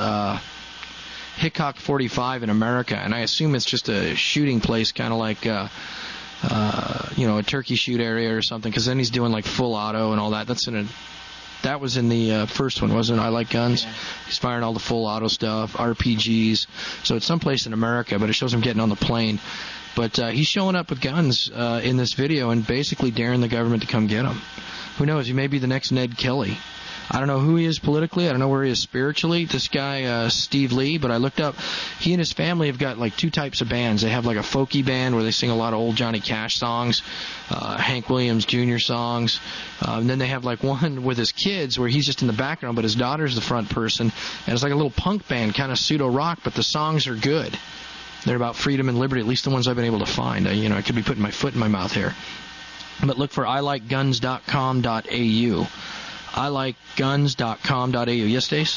Hickok 45 in America, and I assume it's just a shooting place, kind of like a turkey shoot area or something, because then he's doing like full auto and all that. That was in the first one, wasn't it? I Like Guns. Yeah. He's firing all the full auto stuff, RPGs. So it's someplace in America, but it shows him getting on the plane. But he's showing up with guns in this video and basically daring the government to come get him. Who knows? He may be the next Ned Kelly. I don't know who he is politically. I don't know where he is spiritually. This guy, Steve Lee, but I looked up. He and his family have got like two types of bands. They have like a folky band where they sing a lot of old Johnny Cash songs, Hank Williams Jr. songs. And then they have like one with his kids where he's just in the background, but his daughter's the front person. And it's like a little punk band, kind of pseudo-rock, but the songs are good. They're about freedom and liberty, at least the ones I've been able to find. I could be putting my foot in my mouth here. But look for ilikeguns.com.au. ilikeguns.com.au. Yes, Stace?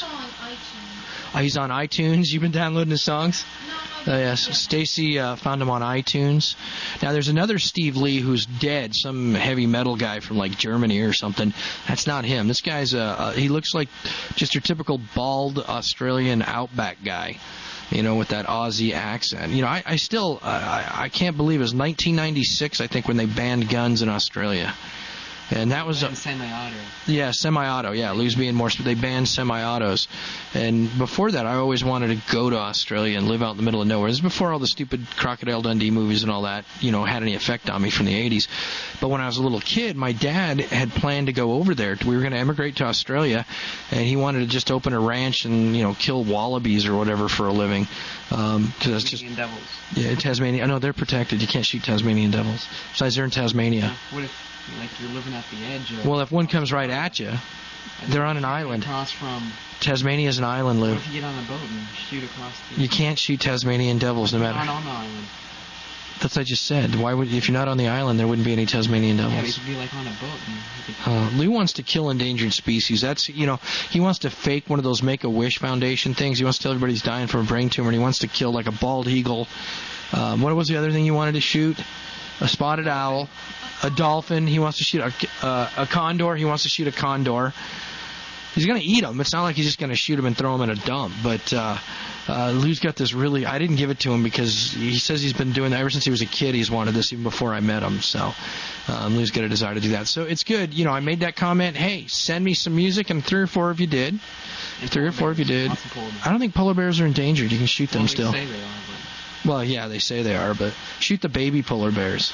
He's on iTunes. You've been downloading his songs? No. Yes. Stacy found him on iTunes. Now, there's another Steve Lee who's dead, some heavy metal guy from, like, Germany or something. That's not him. This guy's, he looks like just your typical bald Australian outback guy, with that Aussie accent. I still, I can't believe it was 1996, I think, when they banned guns in Australia. And that was semi-auto. Yeah, semi-auto. Yeah, Lou's being more. They banned semi-autos, and before that, I always wanted to go to Australia and live out in the middle of nowhere. This is before all the stupid Crocodile Dundee movies and all that, had any effect on me from the 80s. But when I was a little kid, my dad had planned to go over there. We were going to emigrate to Australia, and he wanted to just open a ranch and kill wallabies or whatever for a living. Because that's just devils. Yeah, Tasmania. No, they're protected. You can't shoot Tasmanian devils. Besides, they're in Tasmania. What if? Like you're living at the edge of... Well, if one comes right at you, they're on an island. Across from... Tasmania's an island, Lou. What if you get on a boat and shoot across the... You can't shoot Tasmanian devils no matter... Not on the island. That's what I just said. Why would... If you're not on the island, there wouldn't be any Tasmanian devils. Yeah, but you could be like on a boat. Lou wants to kill endangered species. That's, he wants to fake one of those Make-A-Wish Foundation things. He wants to tell everybody he's dying from a brain tumor, and he wants to kill like a bald eagle. What was the other thing you wanted to shoot? A spotted owl, a dolphin. He wants to shoot a condor. He wants to shoot a condor. He's going to eat them. It's not like he's just going to shoot them and throw them in a dump. But Lou's got this really... I didn't give it to him because he says he's been doing that ever since he was a kid. He's wanted this even before I met him. So Lou's got a desire to do that. So it's good. I made that comment, hey, send me some music, and 3 or 4 of you did. 3 or 4 of you did. I don't think polar bears are endangered. You can shoot them still. They say they are, but... Well, yeah, they say they are, but shoot the baby polar bears.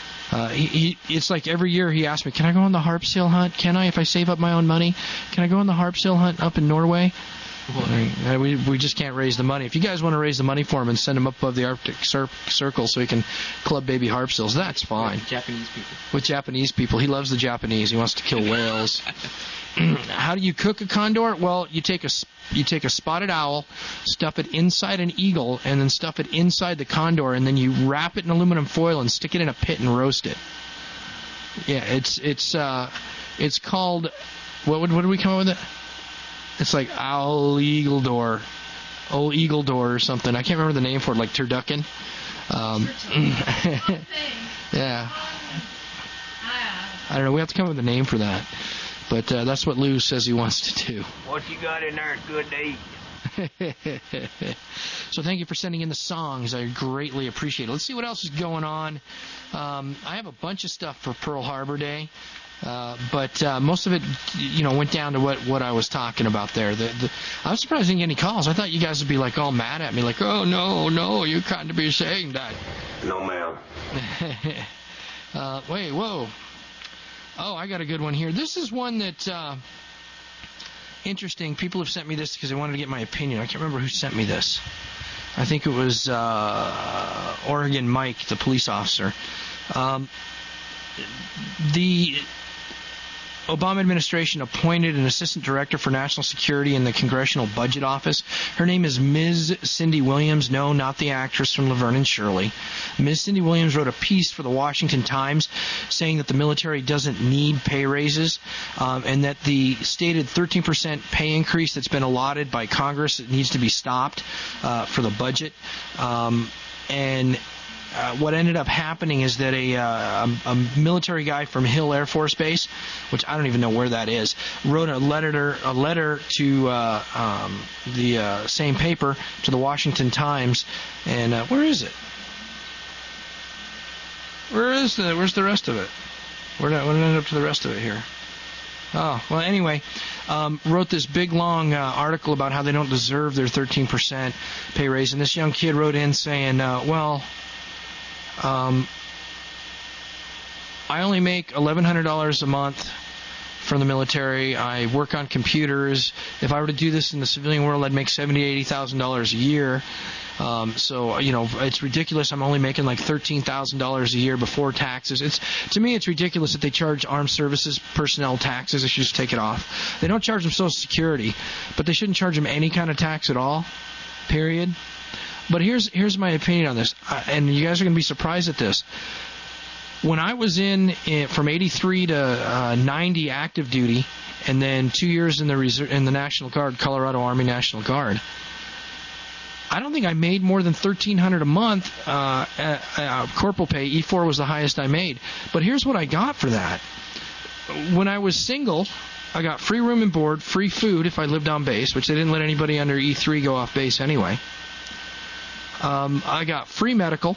It's like every year he asks me, can I go on the harp seal hunt? Can I, if I save up my own money? Can I go on the harp seal hunt up in Norway? We just can't raise the money. If you guys want to raise the money for him and send him up above the Arctic Circle so he can club baby harp seals, that's fine. With Japanese people. He loves the Japanese. He wants to kill whales. How do you cook a condor? Well, you take a spotted owl, stuff it inside an eagle, and then stuff it inside the condor, and then you wrap it in aluminum foil and stick it in a pit and roast it. Yeah, it's called, what did we come up with it? It's like owl eagle door, old eagle door or something. I can't remember the name for it, like turducken. Yeah. I don't know. We have to come up with a name for that. But that's what Lou says he wants to do. What you got in there is good to eat. So thank you for sending in the songs. I greatly appreciate it. Let's see what else is going on. I have a bunch of stuff for Pearl Harbor Day. But most of it, went down to what I was talking about there. I was surprised I didn't get any calls. I thought you guys would be like all mad at me, like, oh, no, you can't be saying that. No, ma'am. Wait, whoa. Oh, I got a good one here. This is one that, interesting. People have sent me this because they wanted to get my opinion. I can't remember who sent me this. I think it was Oregon Mike, the police officer. Obama administration appointed an assistant director for national security in the Congressional Budget Office. Her name is Ms. Cindy Williams. No, not the actress from Laverne and Shirley. Ms. Cindy Williams wrote a piece for the Washington Times saying that the military doesn't need pay raises, and that the stated 13% pay increase that's been allotted by Congress needs to be stopped for the budget. What ended up happening is that a military guy from Hill Air Force Base, which I don't even know where that is, wrote a letter to the same paper, to the Washington Times, and where is it? Where's the rest of it? What ended up to the rest of it here? Oh, well, anyway, wrote this big, long article about how they don't deserve their 13% pay raise, and this young kid wrote in saying, I only make $1,100 a month from the military. I work on computers. If I were to do this in the civilian world, I'd make $70,000 to $80,000 a year. So, it's ridiculous. I'm only making like $13,000 a year before taxes. To me, it's ridiculous that they charge armed services personnel taxes. They should just take it off. They don't charge them Social Security, but they shouldn't charge them any kind of tax at all, period. But here's my opinion on this, and you guys are going to be surprised at this. When I was from 83 to 90 active duty, and then 2 years in the National Guard, Colorado Army National Guard, I don't think I made more than $1,300 a month corporal pay. E4 was the highest I made. But here's what I got for that. When I was single, I got free room and board, free food if I lived on base, which they didn't let anybody under E3 go off base anyway. I got free medical.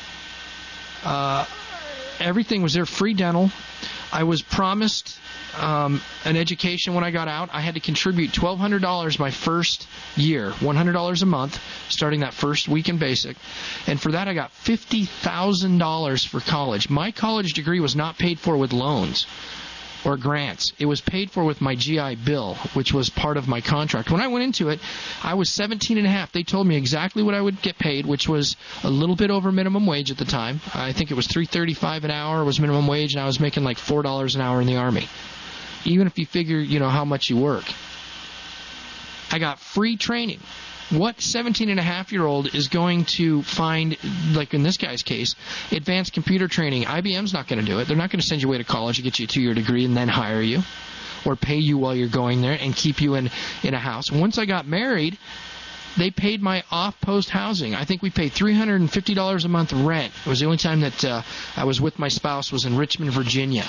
Everything was there, free dental. I was promised an education when I got out. I had to contribute $1,200 my first year, $100 a month, starting that first week in basic. And for that, I got $50,000 for college. My college degree was not paid for with loans or grants. It was paid for with my GI Bill, which was part of my contract. When I went into it, I was 17 and a half. They told me exactly what I would get paid, which was a little bit over minimum wage at the time. I think it was $3.35 an hour was minimum wage, and I was making like $4 an hour in the Army. Even if you figure, how much you work. I got free training. What 17-and-a-half-year-old is going to find, like in this guy's case, advanced computer training? IBM's not going to do it. They're not going to send you away to college to get you a 2-year degree and then hire you or pay you while you're going there and keep you in a house. Once I got married, they paid my off-post housing. I think we paid $350 a month rent. It was the only time that I was with my spouse was in Richmond, Virginia.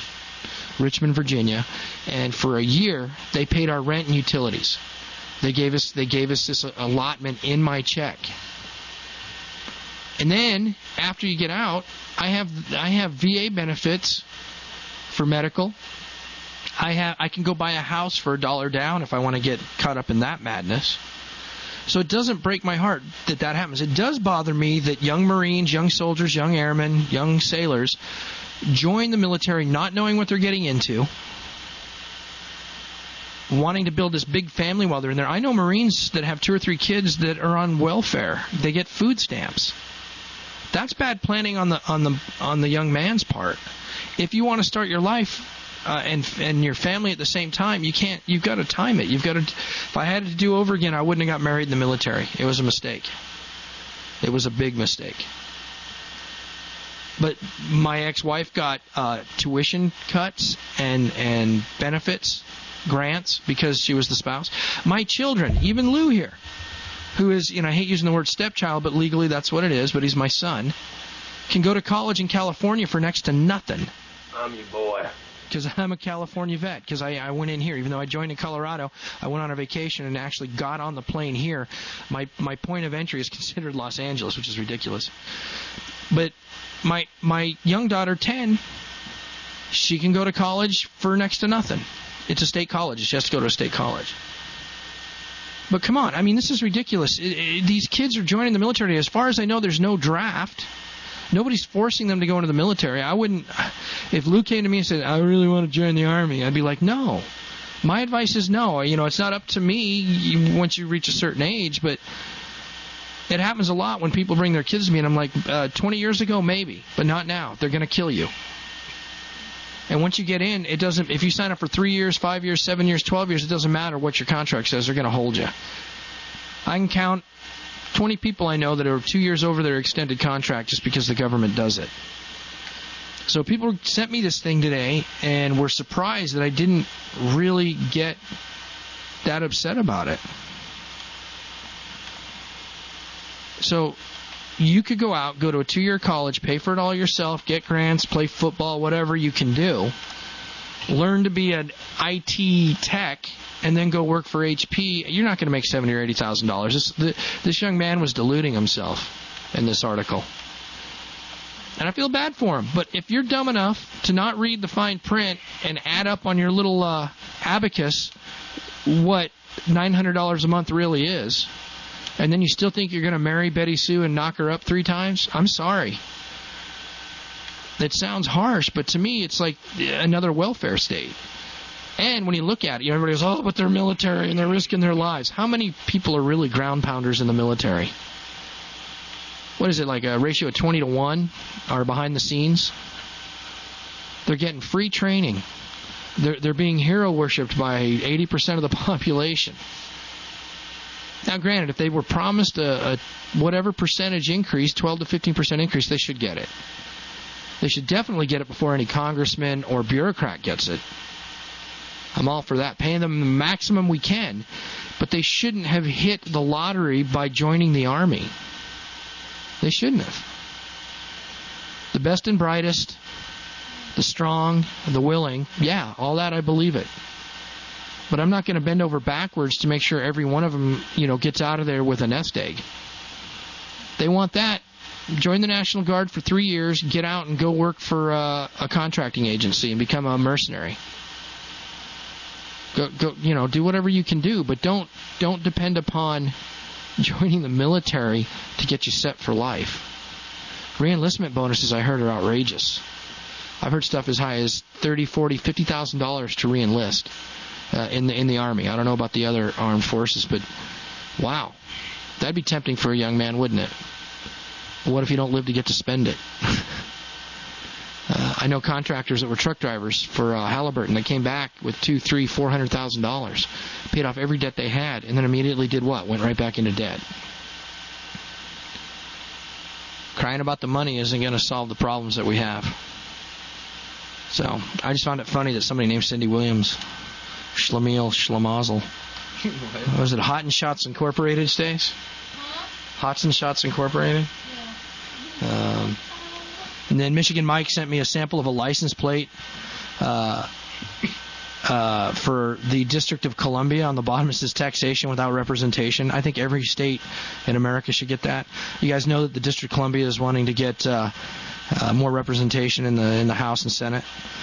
And for a year, they paid our rent and utilities. They gave us this allotment in my check. And then after you get out, I have VA benefits for medical. I can go buy a house for $1 down if I want to get caught up in that madness. So it doesn't break my heart that happens. It does bother me that young Marines, young soldiers, young airmen, young sailors join the military not knowing what they're getting into, wanting to build this big family while they're in there. I know Marines that have 2 or 3 kids that are on welfare. They get food stamps. That's bad planning on the young man's part. If you want to start your life and your family at the same time, you can't. You've got to time it. If I had it to do over again, I wouldn't have got married in the military. It was a mistake. It was a big mistake. But my ex-wife got tuition cuts and benefits, grants, because she was the spouse. My children, even Lou here, who is, I hate using the word stepchild, but legally that's what it is, but he's my son, can go to college in California for next to nothing. I'm your boy. Because I'm a California vet. Because I went in here. Even though I joined in Colorado, I went on a vacation and actually got on the plane here. My point of entry is considered Los Angeles, which is ridiculous. But my young daughter, 10, she can go to college for next to nothing. It's a state college. She has to go to a state college. But come on. I mean, this is ridiculous. These kids are joining the military. As far as I know, there's no draft. Nobody's forcing them to go into the military. I wouldn't. If Luke came to me and said, I really want to join the Army, I'd be like, no. My advice is no. It's not up to me once you reach a certain age, but it happens a lot when people bring their kids to me, and I'm like, 20 years ago, maybe, but not now. They're going to kill you. And once you get in, it doesn't. If you sign up for 3 years, 5 years, 7 years, 12 years, it doesn't matter what your contract says. They're going to hold you. I can count 20 people I know that are 2 years over their extended contract just because the government does it. So people sent me this thing today and were surprised that I didn't really get that upset about it. So you could go out, go to a 2-year college, pay for it all yourself, get grants, play football, whatever you can do, learn to be an IT tech, and then go work for HP. You're not going to make $70,000 or $80,000. This young man was deluding himself in this article. And I feel bad for him. But if you're dumb enough to not read the fine print and add up on your little abacus what $900 a month really is, and then you still think you're going to marry Betty Sue and knock her up 3 times, I'm sorry. It sounds harsh, but to me it's like another welfare state. And when you look at it, everybody goes, oh, but they're military and they're risking their lives. How many people are really ground pounders in the military? What is it, like a ratio of 20 to 1 are behind the scenes? They're getting free training. They're being hero worshipped by 80% of the population. Now, granted, if they were promised a whatever percentage increase, 12 to 15% increase, they should get it. They should definitely get it before any congressman or bureaucrat gets it. I'm all for that, paying them the maximum we can. But they shouldn't have hit the lottery by joining the Army. They shouldn't have. The best and brightest, the strong, the willing, yeah, all that, I believe it. But I'm not going to bend over backwards to make sure every one of them, gets out of there with a nest egg. They want that. Join the National Guard for 3 years, get out and go work for a contracting agency and become a mercenary. Go, do whatever you can do, but don't depend upon joining the military to get you set for life. Re-enlistment bonuses, I heard, are outrageous. I've heard stuff as high as $30,000, $40,000, $50,000 to re-enlist in the Army. I don't know about the other armed forces, but wow, that'd be tempting for a young man, wouldn't it? What if you don't live to get to spend it? I know contractors that were truck drivers for Halliburton. They came back with $200,000, $300,000, $400,000, paid off every debt they had, and then immediately did what? Went right back into debt. Crying about the money isn't going to solve the problems that we have. So I just found it funny that somebody named Cindy Williams, Schlemazel. What was it, Hot and Shots Incorporated, Stace? Hots and Shots Incorporated? Yeah. And then Michigan Mike sent me a sample of a license plate for the District of Columbia. On the bottom it says taxation without representation. I think every state in America should get that. You guys know that the District of Columbia is wanting to get more representation in the House and Senate.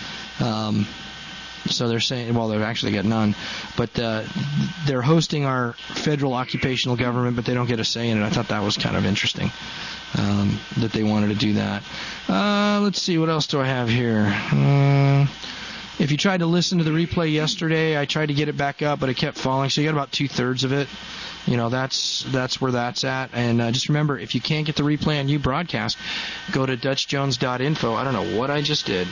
So they're saying, well, they've actually got none. But they're hosting our federal occupational government, but they don't get a say in it. I thought that was kind of interesting that they wanted to do that. Let's see, what else do I have here? If you tried to listen to the replay yesterday, I tried to get it back up, but it kept falling. So you got about 2/3 of it. That's where that's at. And just remember, if you can't get the replay on uBroadcast, go to DutchJones.info. I don't know what I just did.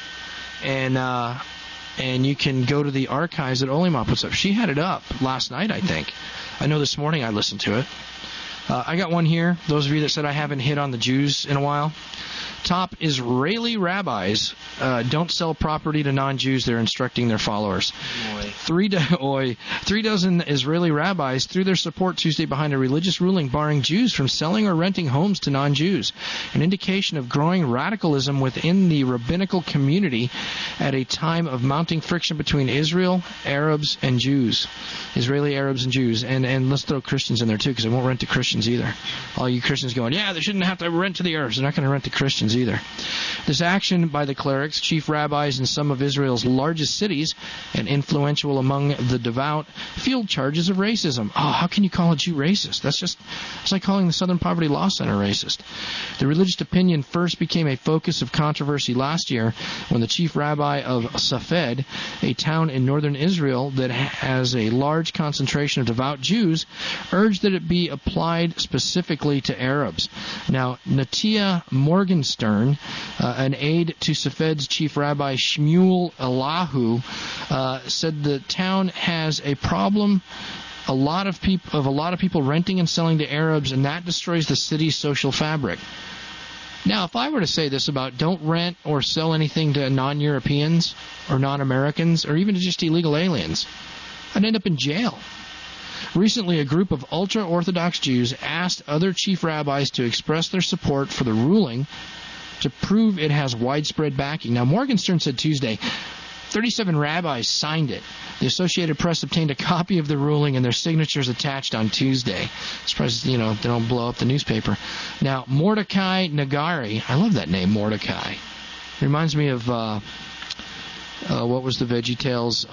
And you can go to the archives that Olima puts up. She had it up last night, I think. I know this morning I listened to it. I got one here. Those of you that said I haven't hit on the Jews in a while. Top Israeli rabbis don't sell property to non-Jews. They're instructing their followers. 3 dozen Israeli rabbis threw their support Tuesday behind a religious ruling barring Jews from selling or renting homes to non-Jews, an indication of growing radicalism within the rabbinical community at a time of mounting friction between Israel, Arabs, and Jews. Israeli Arabs and Jews. And let's throw Christians in there too, because they won't rent to Christians either. All you Christians going, yeah, they shouldn't have to rent to the Arabs. They're not going to rent to Christians either. This action by the clerics, chief rabbis in some of Israel's largest cities, and influential among the devout, field charges of racism. Oh, how can you call a Jew racist? It's like calling the Southern Poverty Law Center racist. The religious opinion first became a focus of controversy last year when the chief rabbi of Safed, a town in northern Israel that has a large concentration of devout Jews, urged that it be applied specifically to Arabs. Now, Natia Morgenstern, Morgenstern, an aide to Safed's chief rabbi Shmuel Elahu, said the town has a problem. A lot of people renting and selling to Arabs, and that destroys the city's social fabric. Now, if I were to say this about don't rent or sell anything to non-Europeans or non-Americans or even to just illegal aliens, I'd end up in jail. Recently, a group of ultra-Orthodox Jews asked other chief rabbis to express their support for the ruling to prove it has widespread backing. Now, Morgenstern said Tuesday 37 rabbis signed it. The Associated Press obtained a copy of the ruling and their signatures attached on Tuesday. Surprised, they don't blow up the newspaper. Now, Mordecai Nagari, I love that name, Mordecai. Reminds me of, what was the VeggieTales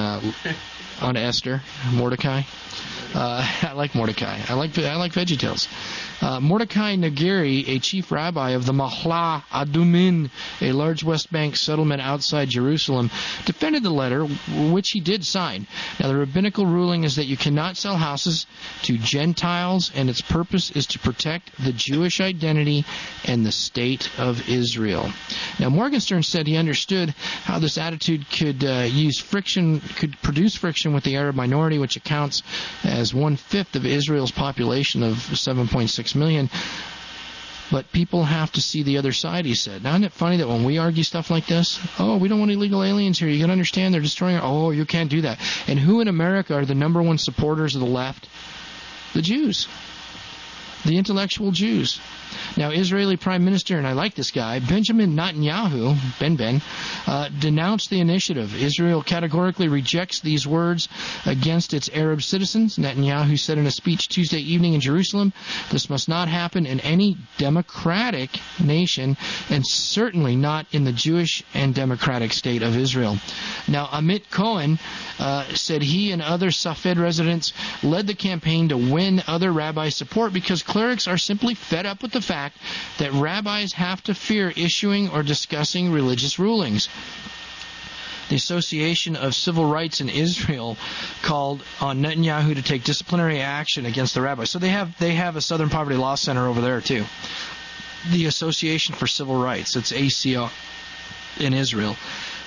on Esther? Mordecai? I like Mordecai. I like VeggieTales. Mordecai Nagiri, a chief rabbi of the Mahla Adumin, a large West Bank settlement outside Jerusalem, defended the letter, which he did sign. Now, the rabbinical ruling is that you cannot sell houses to Gentiles, and its purpose is to protect the Jewish identity and the state of Israel. Now, Morgenstern said he understood how this attitude could produce friction with the Arab minority, which accounts as 1/5 of Israel's population of 7.6 million. But people have to see the other side, he said. Now, isn't it funny that when we argue stuff like this, we don't want illegal aliens here. You got to understand they're destroying you can't do that. And who in America are the number one supporters of the left? The Jews. The intellectual Jews. Now, Israeli Prime Minister, and I like this guy, Benjamin Netanyahu, Ben, denounced the initiative. Israel categorically rejects these words against its Arab citizens. Netanyahu said in a speech Tuesday evening in Jerusalem, this must not happen in any democratic nation, and certainly not in the Jewish and democratic state of Israel. Now, Amit Cohen said he and other Safed residents led the campaign to win other rabbi support because clerics are simply fed up with the fact that rabbis have to fear issuing or discussing religious rulings. The Association of Civil Rights in Israel called on Netanyahu to take disciplinary action against the rabbis. So they have a Southern Poverty Law Center over there too. The Association for Civil Rights, it's ACO in Israel,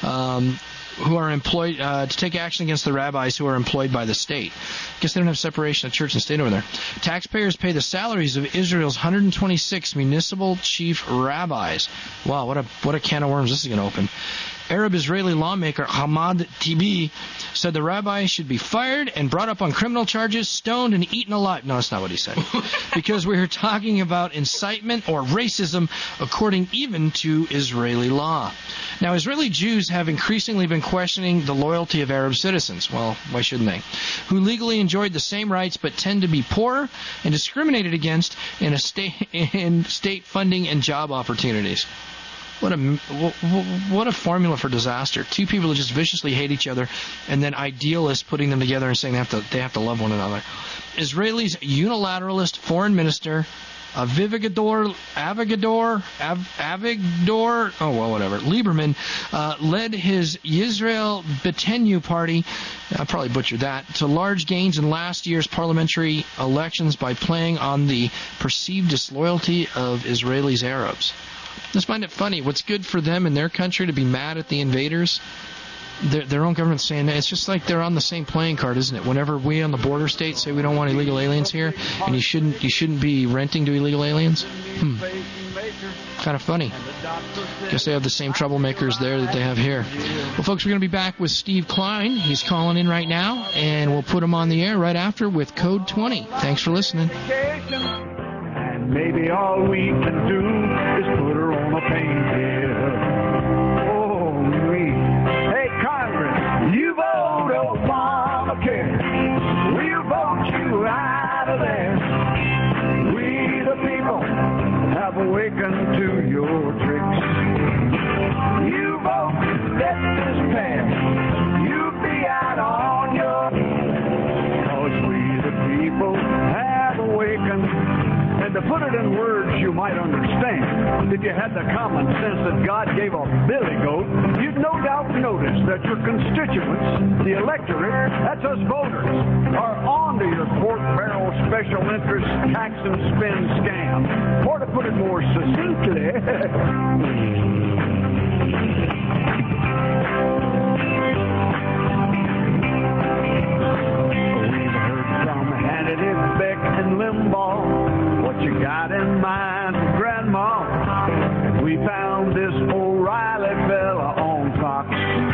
who are employed to take action against the rabbis who are employed by the state. I guess they don't have separation of church and state over there. Taxpayers pay the salaries of Israel's 126 municipal chief rabbis. Wow, what a can of worms this is going to open. Arab-Israeli lawmaker Hamad Tibi said the rabbis should be fired and brought up on criminal charges, stoned, and eaten alive. No, that's not what he said. Because we are talking about incitement or racism, according even to Israeli law. Now, Israeli Jews have increasingly been questioning the loyalty of Arab citizens. Well, why shouldn't they? Who legally enjoyed the same rights but tend to be poorer and discriminated against in state funding and job opportunities. What a formula for disaster. Two people who just viciously hate each other, and then idealists putting them together and saying they have to love one another. Israel's unilateralist foreign minister, Avigdor, Lieberman, led his Yisrael Beitenu party, I probably butchered that, to large gains in last year's parliamentary elections by playing on the perceived disloyalty of Israelis' Arabs. Just find it funny. What's good for them in their country to be mad at the invaders? Their own government's saying that. It's just like they're on the same playing card, isn't it? Whenever we on the border states say we don't want illegal aliens here, and you shouldn't be renting to illegal aliens. Kind of funny. Guess they have the same troublemakers there that they have here. Well, folks, we're going to be back with Steve Klein. He's calling in right now, and we'll put him on the air right after with Code 20. Thanks for listening. Maybe all we can do is put her on a painkiller. Oh, me. Hey, Congress, you vote Obamacare. We'll vote you out of there. We, the people, have awakened to your tricks. You vote, let this pass. You'll be out on your knees. 'Cause we, the people, have awakened. And to put it in words you might understand. If you had the common sense that God gave a billy goat, you'd no doubt notice that your constituents, the electorate, that's us voters, are onto your pork barrel special interest tax and spend scam. Or to put it more succinctly, Beck and Limbaugh, what you got in mind for Grandma? We found this O'Reilly fella on Fox.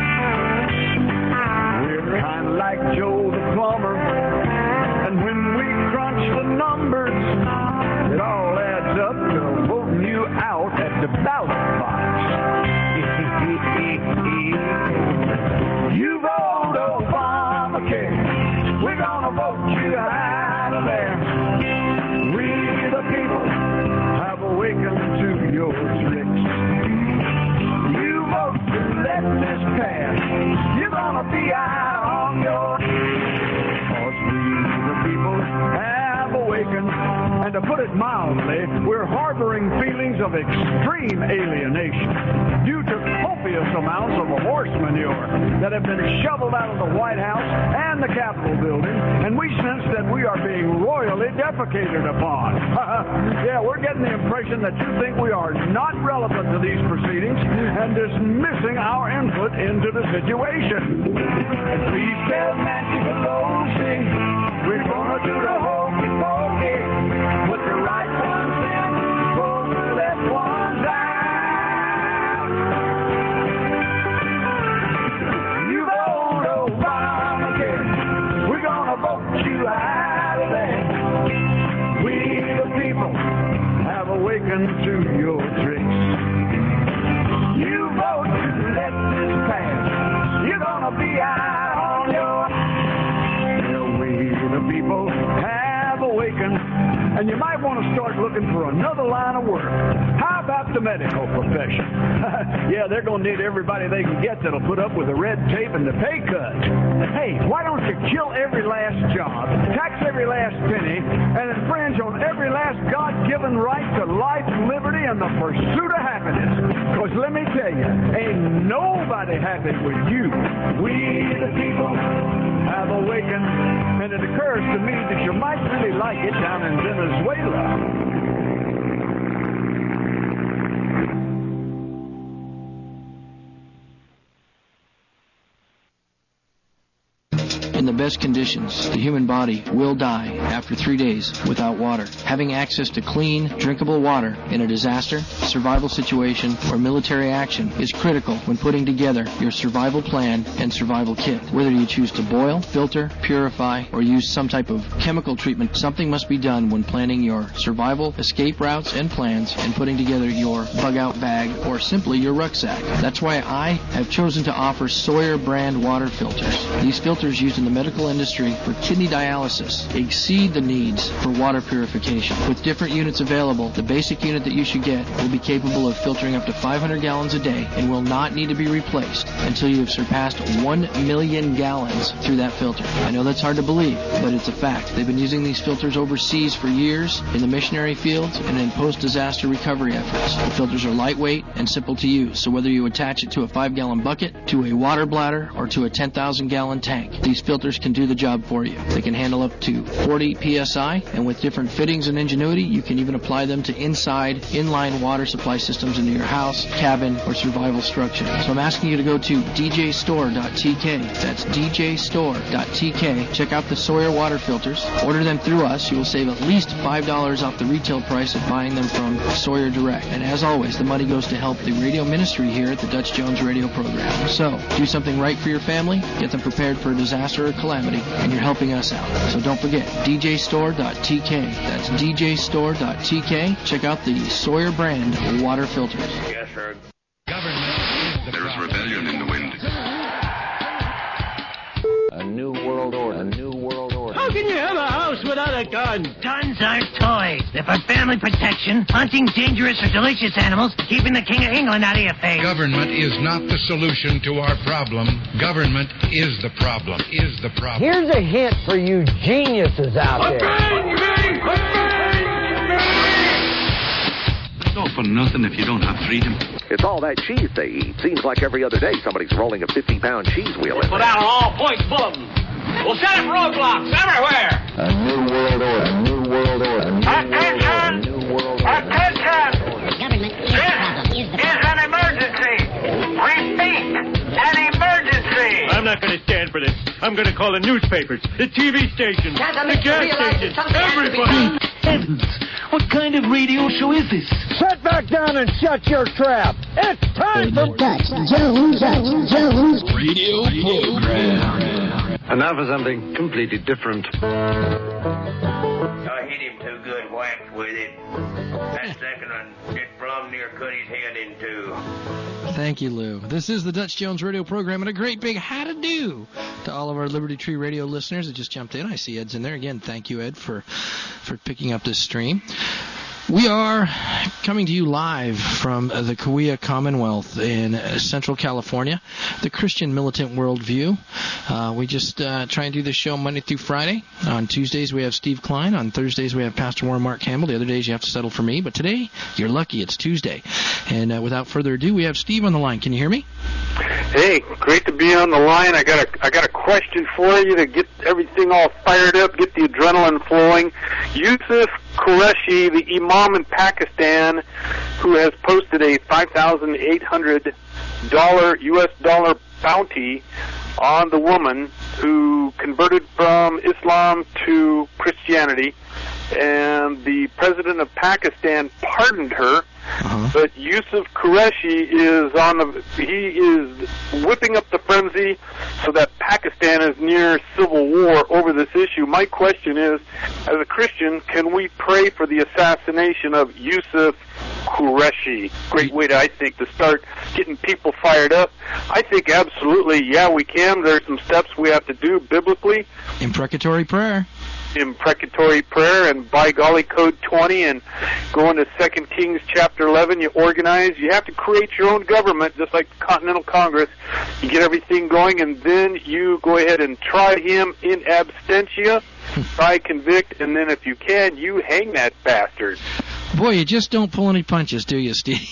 We're kind of like Joe the plumber, and when we crunch the numbers, it all adds up to voting you out at the ballot box. You vote Obamacare, we're gonna vote you out of there. We the people have awakened to your tricks. You vote to let this pass, you're gonna be out on your knees. 'Cause we the people have awakened, and to put it mildly, we're harboring feelings of extreme alienation due to copious amounts of horse manure that have been shoveled out of the White House and the Capitol building, and we sense that we are being royally defecated upon. Yeah, we're getting the impression that you think we are not relevant to these proceedings and dismissing our input into the situation. And please tell Nancy Pelosi we're gonna do the hokey pokey, put the right ones in, pull the left ones out. You vote Obamacare, we're gonna vote you out of there. We the people have awakened to your tricks. You vote to let this pass, you're gonna be out on your. We the people have awakened, and you might want to start looking for another line of work. How about the medical profession? Yeah, they're going to need everybody they can get that'll put up with the red tape and the pay cut. Hey, why don't you kill every last job, tax every last penny, and infringe on every last God-given right to life, liberty, and the pursuit of happiness? Because let me tell you, ain't nobody happy with you. We the people have awakened, and it occurs to me that you might really like it down in Venezuela. In the best conditions, the human body will die after 3 days without water. Having access to clean, drinkable water in a disaster, survival situation, or military action is critical when putting together your survival plan and survival kit. Whether you choose to boil, filter, purify, or use some type of chemical treatment, something must be done when planning your survival, escape routes, and plans, and putting together your bug-out bag or simply your rucksack. That's why I have chosen to offer Sawyer brand water filters. These filters used in the medical industry for kidney dialysis exceed the needs for water purification. With different units available, the basic unit that you should get will be capable of filtering up to 500 gallons a day and will not need to be replaced until you have surpassed 1 million gallons through that filter. I know that's hard to believe, but it's a fact. They've been using these filters overseas for years in the missionary fields and in post-disaster recovery efforts. The filters are lightweight and simple to use, so whether you attach it to a 5-gallon bucket, to a water bladder, or to a 10,000-gallon tank, these filters can do the job for you. They can handle up to 40 psi, and with different fittings and ingenuity, you can even apply them to inside, inline water supply systems into your house, cabin, or survival structure. So I'm asking you to go to djstore.tk. That's djstore.tk. Check out the Sawyer water filters. Order them through us. You will save at least $5 off the retail price of buying them from Sawyer Direct. And as always, the money goes to help the radio ministry here at the Dutch Jones Radio Program. So, do something right for your family, get them prepared for a disaster or calamity, and you're helping us out. So don't forget, djstore.tk. That's djstore.tk. Check out the Sawyer brand water filters. Yes, sir. There is rebellion in the wind. A new world order. A new world order. How can you have a house without a gun? Guns aren't toys. They're for family protection, hunting dangerous or delicious animals, keeping the King of England out of your face. Government is not the solution to our problem. Government is the problem. Is the problem. Here's a hint for you geniuses out there. for nothing if you don't have freedom. It's all that cheese they eat. Seems like every other day somebody's rolling a 50-pound cheese wheel in Put there. out an all-points bulletin. We'll set up roadblocks everywhere. A new world order. A new world order. A new world order. A new world order. Attention! The government is the problem. Is the This is an emergency. Repeat, an emergency. I'm not going to stand for this. I'm going to call the newspapers, the TV stations, the gas stations, everybody. Heavens, what kind of radio show is this? Sit back down and shut your trap. It's time for Dutch Jones Radio program. And now for something completely different. I hit him too good whack with it. That second one just plumb near cut his head in two. Thank you, Lou. This is the Dutch Jones Radio program, and a great big how-to-do to all of our Liberty Tree Radio listeners that just jumped in. I see Ed's in there. Again, thank you, Ed, for picking up this stream. We are coming to you live from the Cahuilla Commonwealth in Central California, the Christian Militant Worldview. We just try and do this show Monday through Friday. On Tuesdays, we have Steve Klein. On Thursdays, we have Pastor Warren Mark Campbell. The other days, you have to settle for me. But today, you're lucky. It's Tuesday. And without further ado, we have Steve on the line. Can you hear me? Hey, great to be on the line. I got a question for you to get everything all fired up, get the adrenaline flowing. Yusuf Qureshi, the imam in Pakistan, who has posted a $5,800 U.S. dollar bounty on the woman who converted from Islam to Christianity, and the president of Pakistan pardoned her. But Yusuf Qureshi is whipping up the frenzy so that Pakistan is near civil war over this issue. My question is, as a Christian, can we pray for the assassination of Yusuf Qureshi? Great way, I think, to start getting people fired up. I think absolutely, yeah, we can. There's some steps we have to do biblically. Imprecatory prayer. Imprecatory prayer, and by golly, Code 20, and going to 2 Kings chapter 11, you organize. You have to create your own government, just like the Continental Congress. You get everything going, and then you go ahead and try him in absentia, try, convict, and then if you can, you hang that bastard. Boy, you just don't pull any punches, do you, Steve?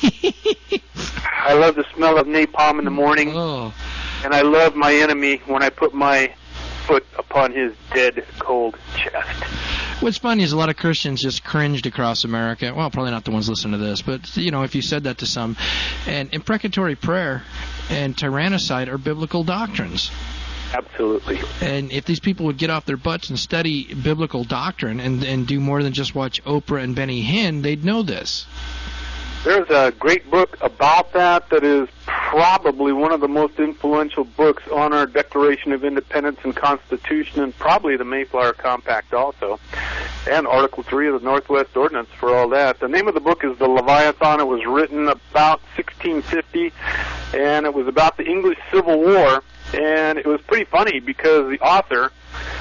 I love the smell of napalm in the morning, and I love my enemy when I put my foot upon his dead, cold chest. What's funny is a lot of Christians just cringed across America. Well, probably not the ones listening to this, but, you know, if you said that to some. And imprecatory prayer and tyrannicide are biblical doctrines. Absolutely. And if these people would get off their butts and study biblical doctrine and do more than just watch Oprah and Benny Hinn, they'd know this. There's a great book about that is probably one of the most influential books on our Declaration of Independence and Constitution, and probably the Mayflower Compact also, and Article 3 of the Northwest Ordinance for all that. The name of the book is The Leviathan. It was written about 1650, and it was about the English Civil War, and it was pretty funny because the author,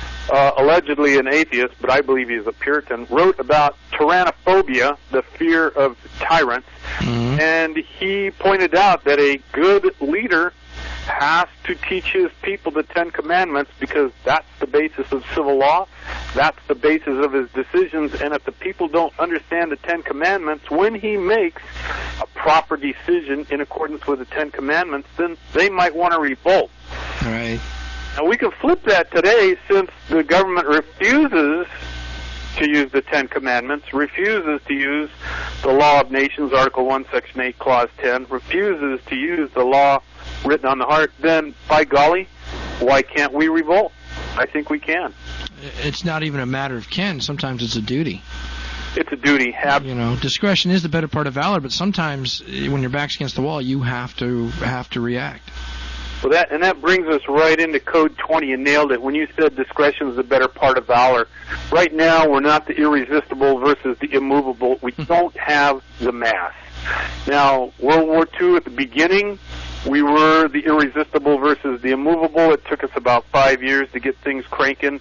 allegedly an atheist, but I believe he's a Puritan, wrote about tyrannophobia, the fear of tyrants, and he pointed out that a good leader has to teach his people the Ten Commandments because that's the basis of civil law, that's the basis of his decisions, and if the people don't understand the Ten Commandments, when he makes a proper decision in accordance with the Ten Commandments, then they might want to revolt. Right. Now, we can flip that today since the government refuses to use the Ten Commandments, refuses to use the Law of Nations, Article 1, Section 8, Clause 10, refuses to use the law written on the heart. Then, by golly, why can't we revolt? I think we can. It's not even a matter of can. Sometimes it's a duty. It's a duty. You know, discretion is the better part of valor, but sometimes when your back's against the wall, you have to react. Well, that brings us right into Code 20. You nailed it when you said discretion is the better part of valor. Right now, we're not the irresistible versus the immovable. We don't have the mass. Now, World War II at the beginning, we were the irresistible versus the immovable. It took us about 5 years to get things cranking.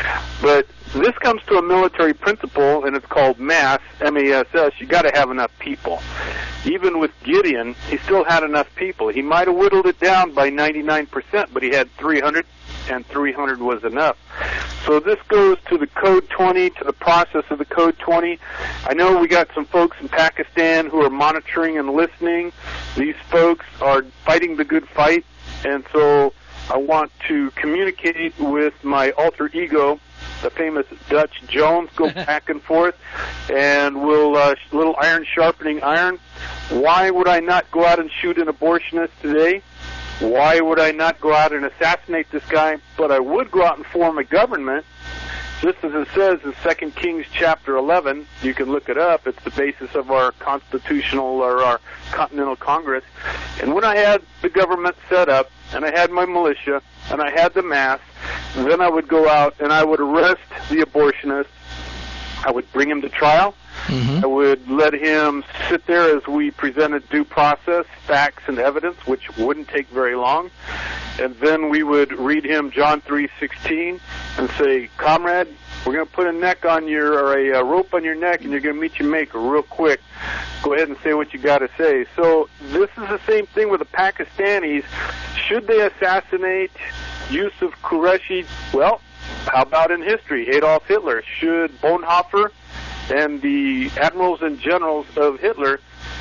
But this comes to a military principle, and it's called mass, M-A-S-S. You got to have enough people. Even with Gideon, he still had enough people. He might have whittled it down by 99%, but he had 300, and 300 was enough. So this goes to the Code 20, to the process of the Code 20. I know we got some folks in Pakistan who are monitoring and listening. These folks are fighting the good fight, and so I want to communicate with my alter ego, the famous Dutch Jones, go back and forth, and we'll little iron sharpening iron. Why would I not go out and shoot an abortionist today? Why would I not go out and assassinate this guy? But I would go out and form a government, just as it says in 2 Kings chapter 11. You can look it up. It's the basis of our constitutional or our Continental Congress. And when I had the government set up, and I had my militia, and I had the mass, then I would go out and I would arrest the abortionist. I would bring him to trial. I would let him sit there as we presented due process, facts, and evidence, which wouldn't take very long. And then we would read him John 3:16 and say, "Comrade, we're going to put a neck on your, or a rope on your neck, and you're going to meet your maker real quick. Go ahead and say what you got to say." So this is the same thing with the Pakistanis. Should they assassinate Yusuf Qureshi? Well, how about in history, Adolf Hitler? Should Bonhoeffer and the admirals and generals of Hitler,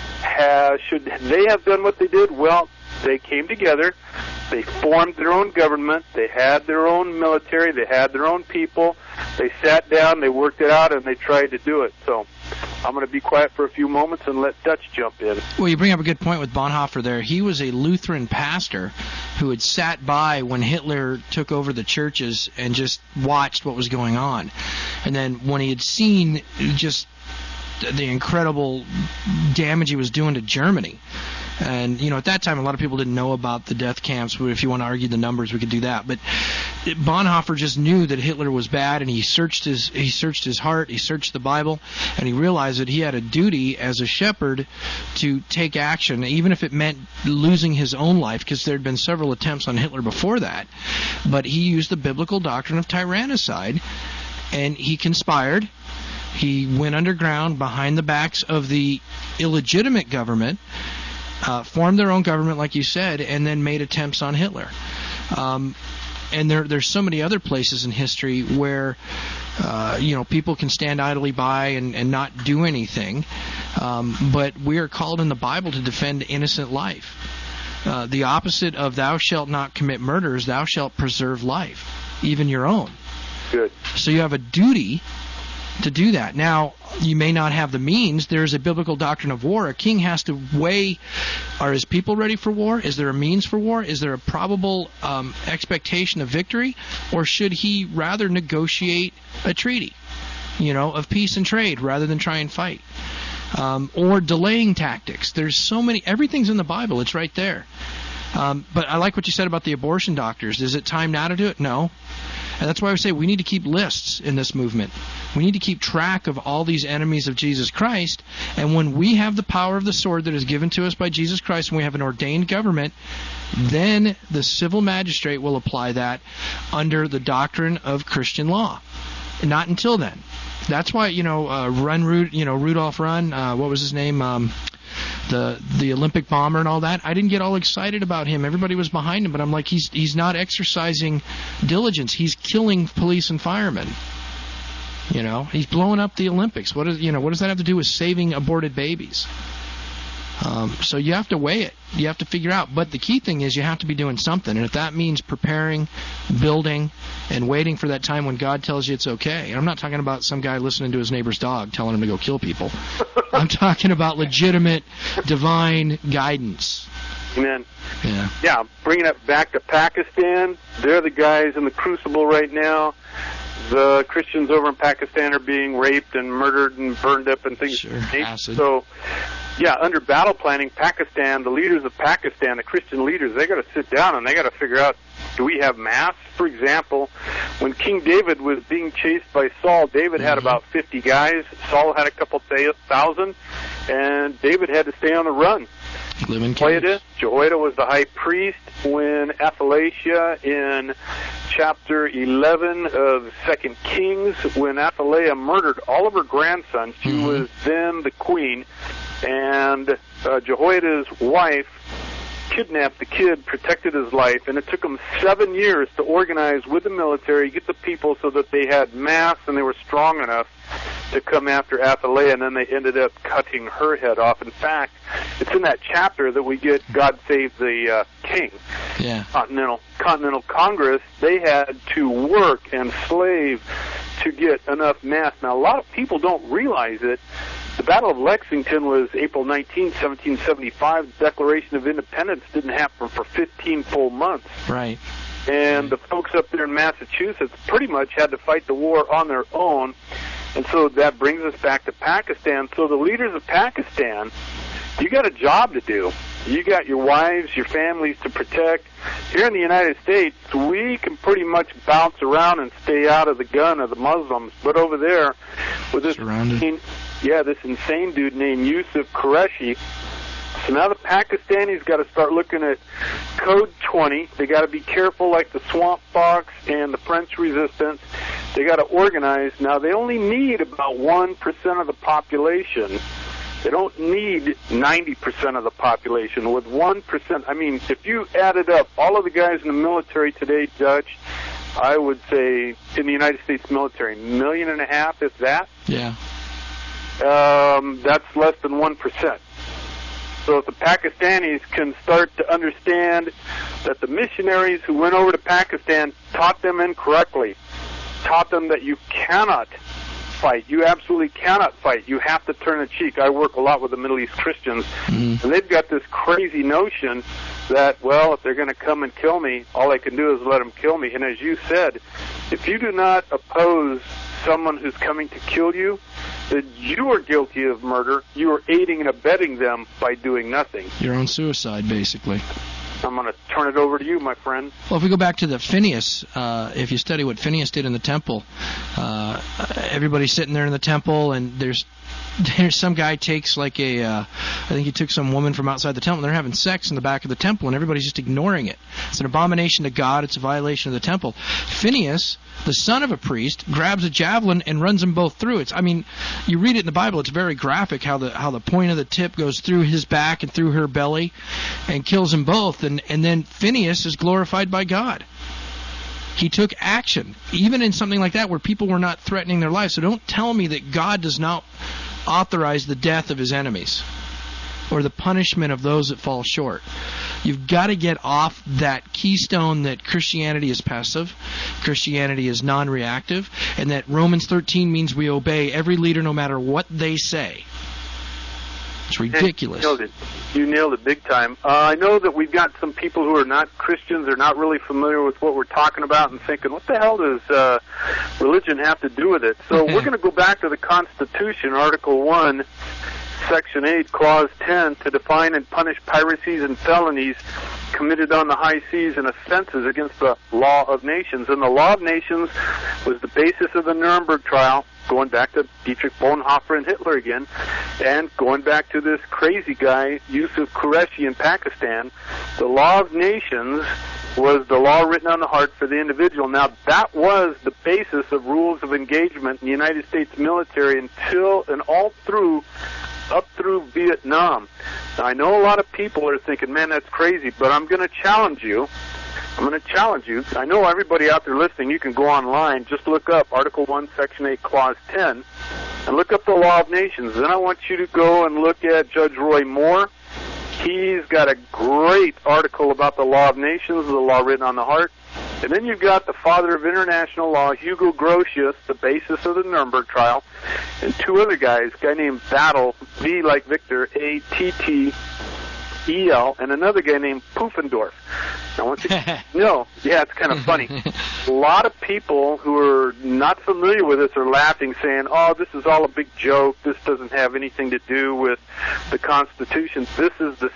should they have done what they did? Well, they came together, they formed their own government, they had their own military, they had their own people, they sat down, they worked it out, and they tried to do it. So I'm going to be quiet for a few moments and let Dutch jump in. Well, you bring up a good point with Bonhoeffer there. He was a Lutheran pastor who had sat by when Hitler took over the churches and just watched what was going on. And then when he had seen just the incredible damage he was doing to Germany, and, you know, at that time, a lot of people didn't know about the death camps. If you want to argue the numbers, we could do that. But Bonhoeffer just knew that Hitler was bad, and he searched his heart, he searched the Bible, and he realized that he had a duty as a shepherd to take action, even if it meant losing his own life, because there had been several attempts on Hitler before that. But he used the biblical doctrine of tyrannicide, and he conspired. He went underground behind the backs of the illegitimate government, formed their own government, like you said, and then made attempts on Hitler. And there's so many other places in history where people can stand idly by and not do anything. But we are called in the Bible to defend innocent life. The opposite of thou shalt not commit murder is thou shalt preserve life, even your own. Good. So you have a duty to do that. Now, you may not have the means. There's a biblical doctrine of war. A king has to weigh, are his people ready for war? Is there a means for war? Is there a probable expectation of victory? Or should he rather negotiate a treaty, of peace and trade rather than try and fight? Or delaying tactics. There's so many. Everything's in the Bible. It's right there. But I like what you said about the abortion doctors. Is it time now to do it? No. And that's why I say we need to keep lists in this movement. We need to keep track of all these enemies of Jesus Christ. And when we have the power of the sword that is given to us by Jesus Christ, and we have an ordained government, then the civil magistrate will apply that under the doctrine of Christian law. Not until then. That's why, Rudolph Run, what was his name? The Olympic bomber and all that. I didn't get all excited about him. Everybody was behind him, but I'm like, he's not exercising diligence. He's killing police and firemen. He's blowing up the Olympics. What does that have to do with saving aborted babies? So you have to weigh it. You have to figure out. But the key thing is you have to be doing something. And if that means preparing, building, and waiting for that time when God tells you it's okay. And I'm not talking about some guy listening to his neighbor's dog telling him to go kill people. I'm talking about legitimate divine guidance. Amen. Yeah, bringing it back to Pakistan. They're the guys in the crucible right now. The Christians over in Pakistan are being raped and murdered and burned up and things. Sure, acid. So, under battle planning, Pakistan, the leaders of Pakistan, the Christian leaders, they got to sit down and they got to figure out, do we have mass? For example, when King David was being chased by Saul, David had about 50 guys. Saul had a couple thousand, and David had to stay on the run. Jehoiada was the high priest when Athaliah in chapter 11 of 2 Kings, when Athaliah murdered all of her grandsons, she was then the queen, and Jehoiada's wife kidnapped the kid, protected his life, and it took them 7 years to organize with the military, get the people so that they had mass and they were strong enough to come after Athaliah, and then they ended up cutting her head off. In fact, it's in that chapter that we get God Save the King. Yeah. Continental Congress, they had to work and slave to get enough mass. Now, a lot of people don't realize it. The Battle of Lexington was April 19, 1775. The Declaration of Independence didn't happen for 15 full months. Right. And the folks up there in Massachusetts pretty much had to fight the war on their own. And so that brings us back to Pakistan. So the leaders of Pakistan, you got a job to do. You got your wives, your families to protect. Here in the United States, we can pretty much bounce around and stay out of the gun of the Muslims. But over there, with this insane dude named Yusuf Qureshi, so now the Pakistanis got to start looking at Code 20. They got to be careful, like the Swamp Fox and the French Resistance. They got to organize. Now, they only need about 1% of the population. They don't need 90% of the population. With 1%, I mean, if you added up all of the guys in the military today, Dutch, I would say in the United States military, 1.5 million, if that. Yeah. That's less than 1%. So if the Pakistanis can start to understand that the missionaries who went over to Pakistan taught them incorrectly, taught them that you cannot fight. You absolutely cannot fight. You have to turn a cheek. I work a lot with the Middle East Christians, and they've got this crazy notion that, well, if they're going to come and kill me, all I can do is let them kill me. And as you said, if you do not oppose someone who's coming to kill you, that you are guilty of murder. You are aiding and abetting them by doing nothing. Your own suicide, basically. I'm going to turn it over to you, my friend. Well, if we go back to the Phineas, if you study what Phineas did in the temple, everybody's sitting there in the temple, and there's some guy takes like I think he took some woman from outside the temple, and they're having sex in the back of the temple, and everybody's just ignoring it. It's an abomination to God. It's a violation of the temple. Phineas, the son of a priest, grabs a javelin and runs them both through. You read it in the Bible. It's very graphic how the point of the tip goes through his back and through her belly, and kills them both. And then Phineas is glorified by God. He took action, even in something like that where people were not threatening their lives. So don't tell me that God does not authorize the death of his enemies or the punishment of those that fall short. You've got to get off that keystone that Christianity is passive, Christianity is non-reactive, and that Romans 13 means we obey every leader no matter what they say. It's ridiculous. You nailed it big time. I know that we've got some people who are not Christians, they're not really familiar with what we're talking about, and thinking, what the hell does religion have to do with it? So we're going to go back to the Constitution, Article 1, Section 8, Clause 10, to define and punish piracies and felonies committed on the high seas and offenses against the law of nations. And the law of nations was the basis of the Nuremberg trial, going back to Dietrich Bonhoeffer and Hitler again, and going back to this crazy guy, Yusuf Qureshi in Pakistan. The law of nations was the law written on the heart for the individual. Now, that was the basis of rules of engagement in the United States military until and up through Vietnam. Now, I know a lot of people are thinking, man, that's crazy, but I'm going to challenge you. I know everybody out there listening, you can go online, just look up Article 1, Section 8, Clause 10, and look up the Law of Nations. Then I want you to go and look at Judge Roy Moore. He's got a great article about the Law of Nations, the law written on the heart. And then you've got the father of international law, Hugo Grotius, the basis of the Nuremberg trial, and two other guys, a guy named Battle, V like Victor, Attel, and another guy named Pufendorf. Now, once it's kind of funny. A lot of people who are not familiar with this are laughing, saying, oh, this is all a big joke. This doesn't have anything to do with the Constitution. This is the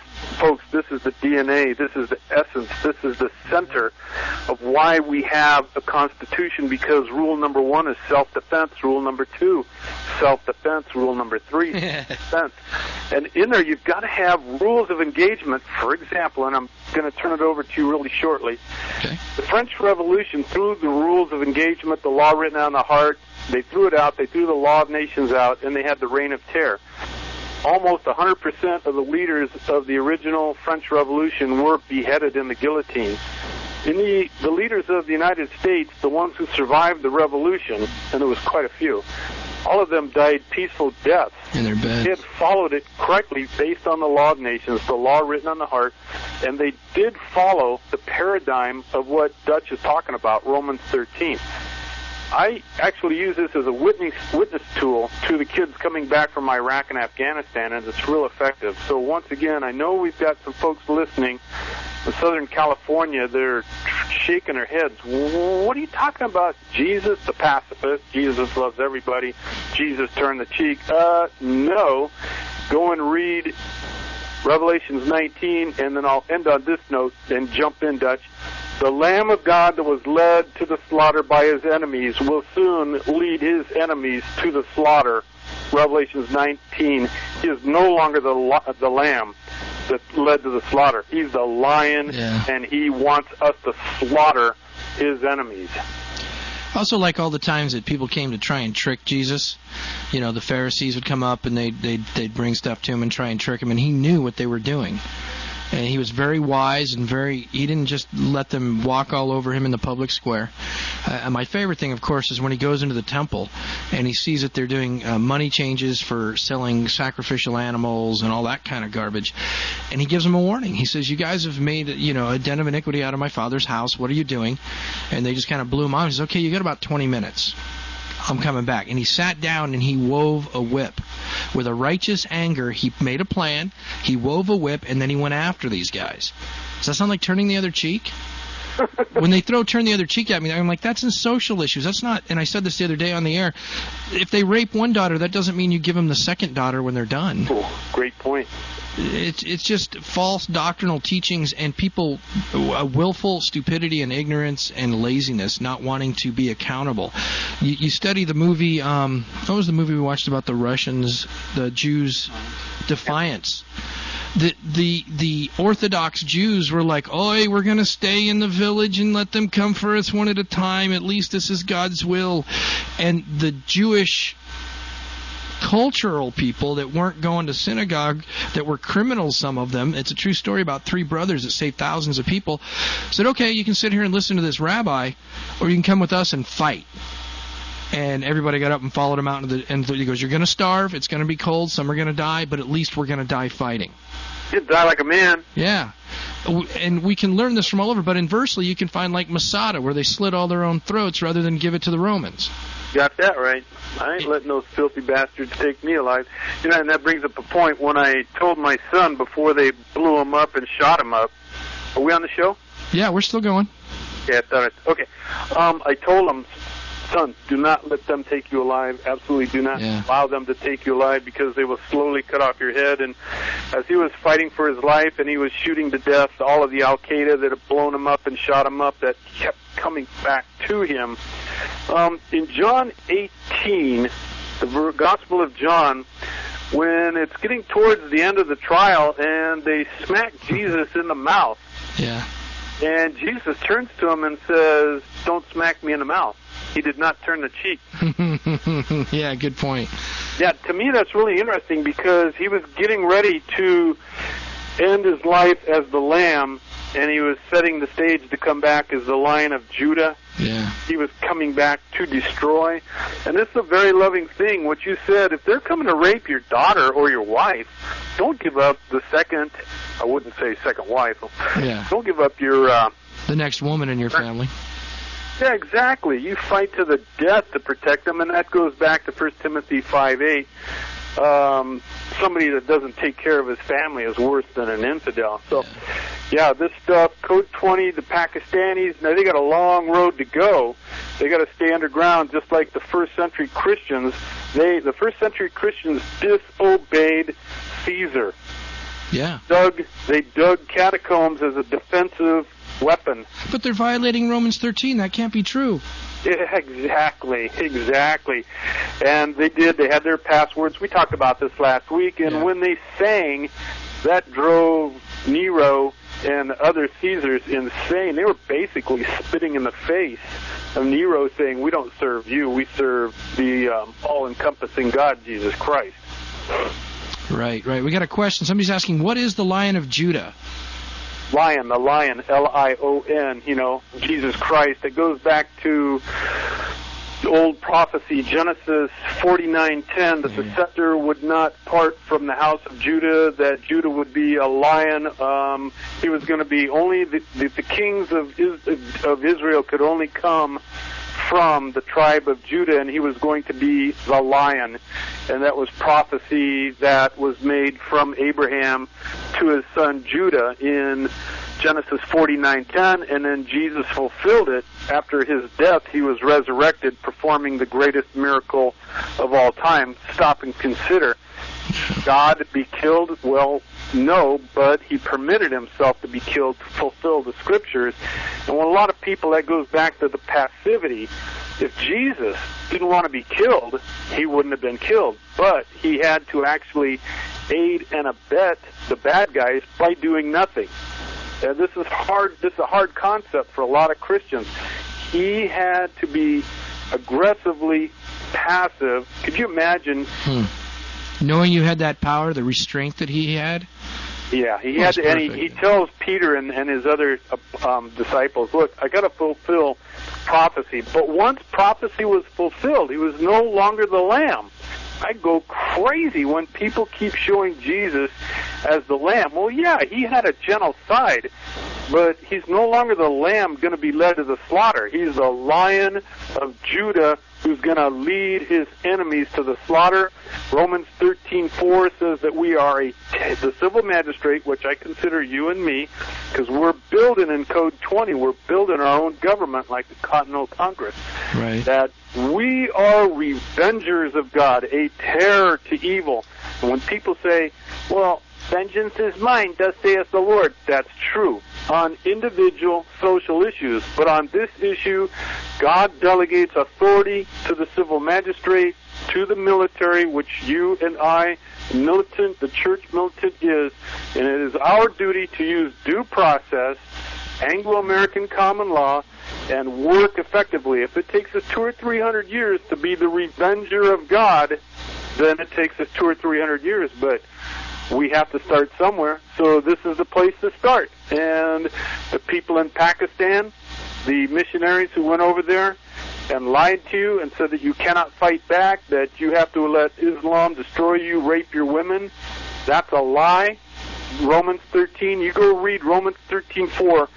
DNA. This is the essence. This is the center of why we have a Constitution, because rule number 1 is self-defense. Rule number 2, self-defense. Rule number 3, defense. And in there, you've got to have rules of engagement. For example, and I'm going to turn it over to you really shortly. Okay. The French Revolution threw the rules of engagement, the law written on the heart. They threw it out. They threw the Law of Nations out, and they had the Reign of Terror. almost 100% of the leaders of the original French Revolution were beheaded in the guillotine. In the leaders of the United States, the ones who survived the revolution, and there was quite a few, all of them died peaceful deaths. In their beds. They had followed it correctly based on the law of nations, the law written on the heart, and they did follow the paradigm of what Dutch is talking about, Romans 13. I actually use this as a witness tool to the kids coming back from Iraq and Afghanistan, and it's real effective. So once again, I know we've got some folks listening in Southern California. They're shaking their heads. What are you talking about? Jesus, the pacifist. Jesus loves everybody. Jesus turned the cheek. No. Go and read Revelations 19, and then I'll end on this note and jump in, Dutch. The Lamb of God that was led to the slaughter by his enemies will soon lead his enemies to the slaughter. Revelations 19. He is no longer the lamb that led to the slaughter. He's the lion, and he wants us to slaughter his enemies. Also, like all the times that people came to try and trick Jesus, you know, the Pharisees would come up and they'd bring stuff to him and try and trick him, and he knew what they were doing. And he was very wise and he didn't just let them walk all over him in the public square. And my favorite thing, of course, is when he goes into the temple and he sees that they're doing money changes for selling sacrificial animals and all that kind of garbage. And he gives them a warning. He says, you guys have made, a den of iniquity out of my Father's house. What are you doing? And they just kind of blew him off. He says, okay, you got about 20 minutes. I'm coming back. And he sat down and he wove a whip. With a righteous anger, he made a plan, he wove a whip, and then he went after these guys. Does that sound like turning the other cheek? When they turn the other cheek at me, I'm like, that's in social issues. That's not, and I said this the other day on the air, if they rape one daughter, that doesn't mean you give them the second daughter when they're done. Oh, great point. It's just false doctrinal teachings and people, willful stupidity and ignorance and laziness, not wanting to be accountable. You study the movie, what was the movie we watched about the Russians, the Jews, Defiance? The Orthodox Jews were like, oi, we're going to stay in the village and let them come for us one at a time. At least this is God's will. And the Jewish cultural people that weren't going to synagogue, that were criminals, some of them, it's a true story about 3 brothers that saved thousands of people, said, okay, you can sit here and listen to this rabbi, or you can come with us and fight. And everybody got up and followed him out and he goes, you're going to starve, it's going to be cold, some are going to die, but at least we're going to die fighting. You'd die like a man. Yeah. And we can learn this from all over, but inversely you can find like Masada, where they slit all their own throats rather than give it to the Romans. Got that right. I ain't letting those filthy bastards take me alive. And that brings up a point. When I told my son before they blew him up and shot him up, are we on the show? Yeah, we're still going. Yeah, okay. I told him, son, do not let them take you alive. Absolutely do not allow them to take you alive, because they will slowly cut off your head. And as he was fighting for his life and he was shooting to death all of the Al-Qaeda that had blown him up and shot him up, that kept coming back to him. In John 18, the Gospel of John, when it's getting towards the end of the trial and they smack Jesus in the mouth. Yeah. And Jesus turns to him and says, don't smack me in the mouth. He did not turn the cheek. Yeah, good point. Yeah, to me that's really interesting, because he was getting ready to end his life as the Lamb, and he was setting the stage to come back as the Lion of Judah. Yeah. He was coming back to destroy. And this is a very loving thing. What you said, if they're coming to rape your daughter or your wife, don't give up the second, I wouldn't say second wife. Yeah. Don't give up your... the next woman in your family. Yeah, exactly. You fight to the death to protect them, and that goes back to 1 Timothy 5:8. Somebody that doesn't take care of his family is worse than an infidel. So, yeah, this stuff, Code 20, the Pakistanis, now they got a long road to go. They got to stay underground, just like the first century Christians. The first century Christians disobeyed Caesar. Yeah. They dug catacombs as a defensive weapon. But they're violating Romans 13. That can't be true. Yeah, exactly. And they did. They had their passwords. We talked about this last week. And when they sang, that drove Nero and other Caesars insane. They were basically spitting in the face of Nero, saying, we don't serve you. We serve the all-encompassing God, Jesus Christ. Right. We got a question. Somebody's asking, what is the Lion of Judah? Lion, the Lion, Lion, Jesus Christ. It goes back to the old prophecy, Genesis 49:10, that the scepter would not part from the house of Judah, that Judah would be a lion. He was going to be only the kings of Israel could only come from the tribe of Judah, and he was going to be the lion. And that was prophecy that was made from Abraham to his son Judah in Genesis 49:10, and then Jesus fulfilled it. After his death, he was resurrected, performing the greatest miracle of all time. Stop and consider. God be killed? Well, no, but he permitted himself to be killed to fulfill the Scriptures. And when a lot of people, that goes back to the passivity. If Jesus didn't want to be killed, he wouldn't have been killed. But he had to actually aid and abet the bad guys by doing nothing. This is hard. This is a hard concept for a lot of Christians. He had to be aggressively passive. Could you imagine? Knowing you had that power, the restraint that he had? Yeah, he had to, and he tells Peter and his other disciples, look, I got to fulfill prophecy. But once prophecy was fulfilled, he was no longer the Lamb. I go crazy when people keep showing Jesus as the Lamb. Well, yeah, he had a gentle side, but he's no longer the Lamb going to be led to the slaughter. He's the Lion of Judah who's going to lead his enemies to the slaughter. Romans 13:4 says that we are the civil magistrate, which I consider you and me, because we're building in Code 20, we're building our own government like the Continental Congress. Right. That we are revengers of God, a terror to evil. And when people say, well, vengeance is mine, thus saith the Lord, that's true on individual social issues. But on this issue, God delegates authority to the civil magistrate, to the military, which you and I, militant, the church militant is, and it is our duty to use due process, Anglo-American common law, and work effectively. If it takes us 200 or 300 years to be the revenger of God, then it takes us 200 or 300 years, but we have to start somewhere, so this is the place to start. And the people in Pakistan, the missionaries who went over there and lied to you and said that you cannot fight back, that you have to let Islam destroy you, rape your women, that's a lie. Romans 13, you go read Romans 13:4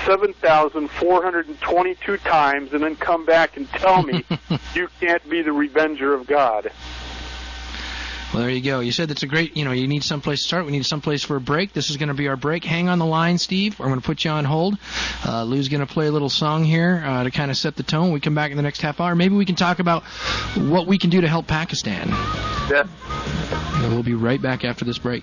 7,422 times and then come back and tell me you can't be the revenger of God. Well, there you go. You said that's a great, you need someplace to start. We need someplace for a break. This is going to be our break. Hang on the line, Steve. I'm going to put you on hold. Lou's going to play a little song here to kind of set the tone. We come back in the next half hour. Maybe we can talk about what we can do to help Pakistan. Yeah. And we'll be right back after this break.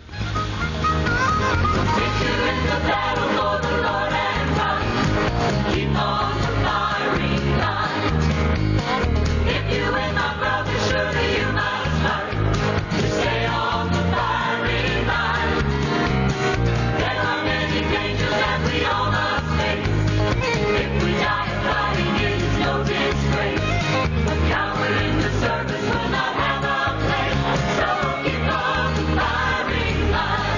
Service will not have a place, so keep on the firing line.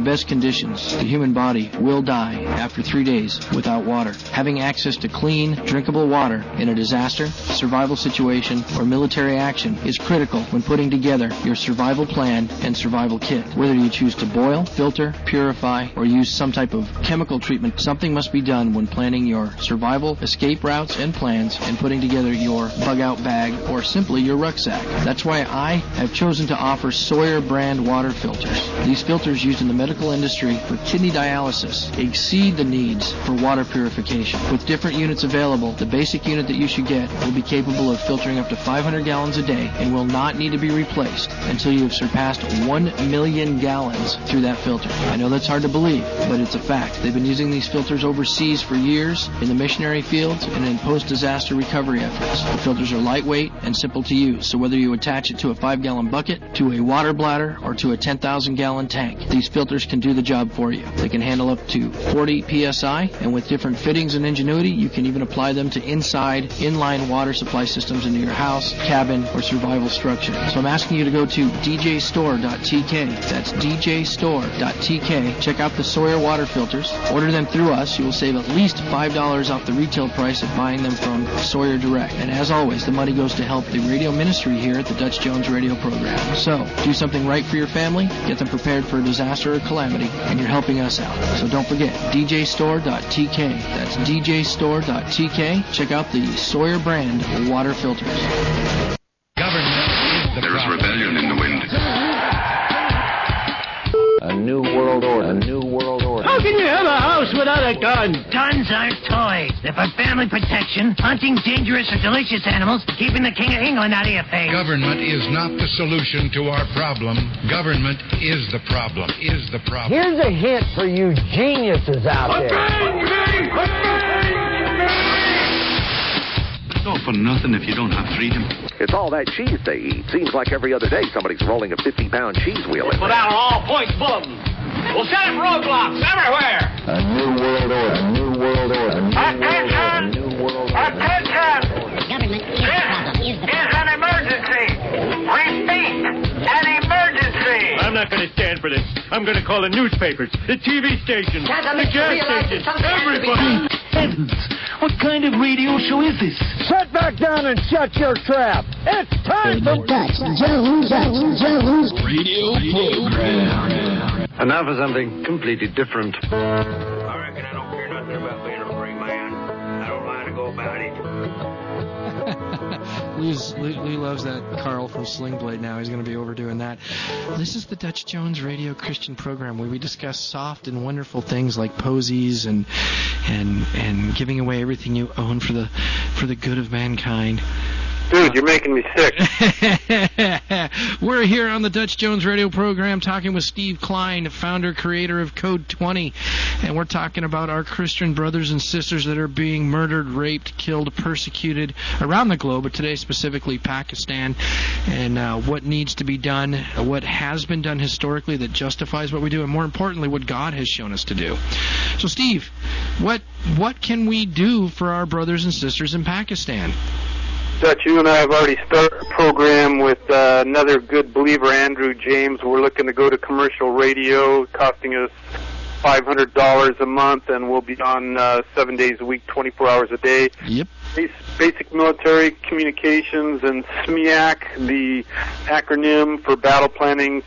best conditions, the human body will die after 3 days without water. Having access to clean, drinkable water in a disaster, survival situation, or military action is critical when putting together your survival plan and survival kit. Whether you choose to boil, filter, purify, or use some type of chemical treatment, something must be done when planning your survival, escape routes, and plans, and putting together your bug-out bag or simply your rucksack. That's why I have chosen to offer Sawyer brand water filters. These filters used in the medical industry for kidney dialysis exceed the needs for water purification. With different units available, the basic unit that you should get will be capable of filtering up to 500 gallons a day and will not need to be replaced until you have surpassed 1 million gallons through that filter. I know that's hard to believe, but it's a fact. They've been using these filters overseas for years in the missionary fields and in post-disaster recovery efforts. The filters are lightweight and simple to use, so whether you attach it to a 5-gallon bucket, to a water bladder, or to a 10,000-gallon tank, these filters can do the job for you. They can handle up to 40 psi, and with different fittings and ingenuity, you can even apply them to inside, inline water supply systems into your house, cabin, or survival structure. So I'm asking you to go to djstore.tk. That's djstore.tk. Check out the Sawyer water filters. Order them through us. You will save at least $5 off the retail price of buying them from Sawyer Direct. And as always, the money goes to help the radio ministry here at the Dutch Jones radio program. So, do something right for your family, get them prepared for a disaster or calamity, and you're helping us out. So don't forget, djstore.tk. That's djstore.tk. Check out the Sawyer brand water filters. There's rebellion in the wind. A new world order. A new world order. How can you have a house without a gun? Guns aren't toys. They're for family protection, hunting dangerous or delicious animals, keeping the King of England out of your face. Government is not the solution to our problem. Government is the problem. Is the problem. Here's a hint for you geniuses out there. It's all for nothing if you don't have freedom. It's all that cheese they eat. Seems like every other day somebody's rolling a 50-pound cheese wheel in Put there. out all points bulletin. We'll set up roadblocks everywhere. A new world order. A new world order. A new world order. A new world order. Attention! Government is the problem. Is the Is an emergency. Repeat, an emergency. I'm not going to stand for this. I'm going to call the newspapers, the TV stations, the gas stations, everybody. Heavens, what kind of radio show is this? Sit back down and shut your trap. It's time The Dutch Jones Radio program. And now for something completely different. I reckon I don't care nothing about being a free man. I don't mind to go about it. Lee loves that Carl from Sling Blade now. He's going to be overdoing that. This is the Dutch Jones Radio Christian program where we discuss soft and wonderful things like posies and giving away everything you own for the good of mankind. Dude, you're making me sick. We're here on the Dutch Jones radio program talking with Steve Klein, founder, creator of Code 20, and we're talking about our Christian brothers and sisters that are being murdered, raped, killed, persecuted around the globe, but today specifically Pakistan, and what needs to be done, what has been done historically that justifies what we do, and more importantly, what God has shown us to do. So, Steve, what can we do for our brothers and sisters in Pakistan? Dutch, you and I have already started a program with another good believer, Andrew James. We're looking to go to commercial radio, costing us $500 a month, and we'll be on 7 days a week, 24 hours a day. Yep. Basic military communications and SMEAC, the acronym for battle planning,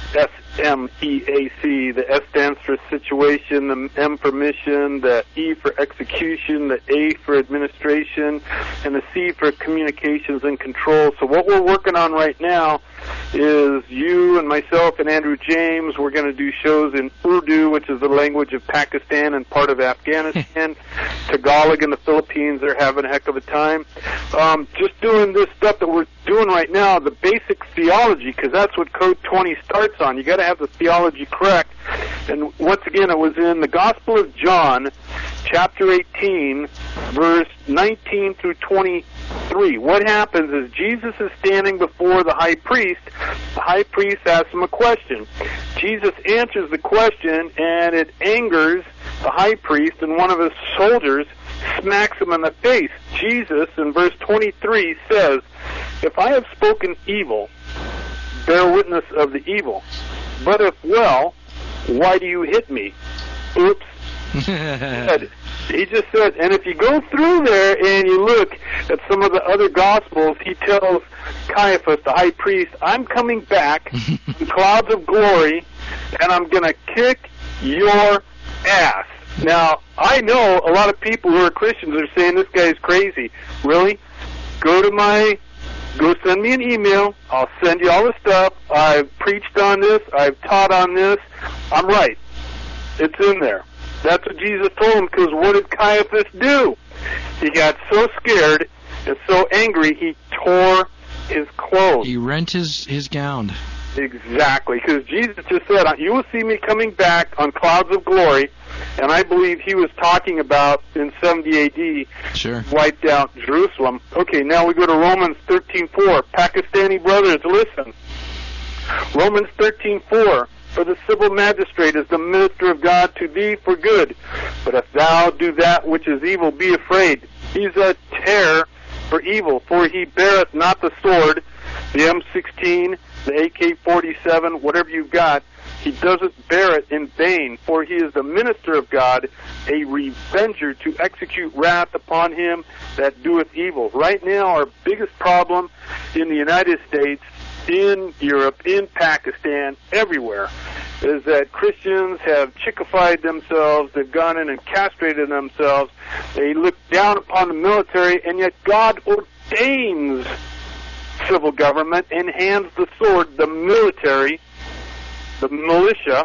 SMEAC. The S stands for situation, the M for mission, the E for execution, the A for administration, and the C for communications and control. So what we're working on right now is you and myself and Andrew James. We're going to do shows in Urdu, which is the language of Pakistan and part of Afghanistan. Tagalog in the Philippines. They're having a heck of a time. Just doing this stuff that we're doing right now, the basic theology, because that's what Code 20 starts on. You got to have the theology correct. And once again, it was in the Gospel of John, chapter 18, verse 19 through 23. What happens is Jesus is standing before the high priest. The high priest asks him a question. Jesus answers the question, and it angers the high priest, and one of his soldiers smacks him in the face. Jesus, in verse 23, says, "If I have spoken evil, bear witness of the evil. But if well, why do you hit me? Oops. He just said, and if you go through there and you look at some of the other Gospels, he tells Caiaphas, the high priest, I'm coming back in clouds of glory, and I'm going to kick your ass. Now, I know a lot of people who are Christians are saying this guy's crazy. Really? Go send me an email. I'll send you all the stuff. I've preached on this. I've taught on this. I'm right. It's in there. That's what Jesus told him, because what did Caiaphas do? He got so scared and so angry, he tore his clothes. He rent his gown. Exactly, because Jesus just said, you will see me coming back on clouds of glory, and I believe he was talking about in 70 A.D. Sure. Wiped out Jerusalem. Okay, now we go to Romans 13:4. Pakistani brothers, listen. Romans 13:4. For the civil magistrate is the minister of God to thee for good. But if thou do that which is evil, be afraid. He's a terror for evil, for he beareth not the sword, the M16, the AK-47, whatever you've got. He doesn't bear it in vain, for he is the minister of God, a revenger to execute wrath upon him that doeth evil. Right now, our biggest problem in the United States, in Europe, in Pakistan, everywhere, is that Christians have chickified themselves, they've gone in and castrated themselves, they look down upon the military, and yet God ordains civil government and hands the sword, the military, the militia,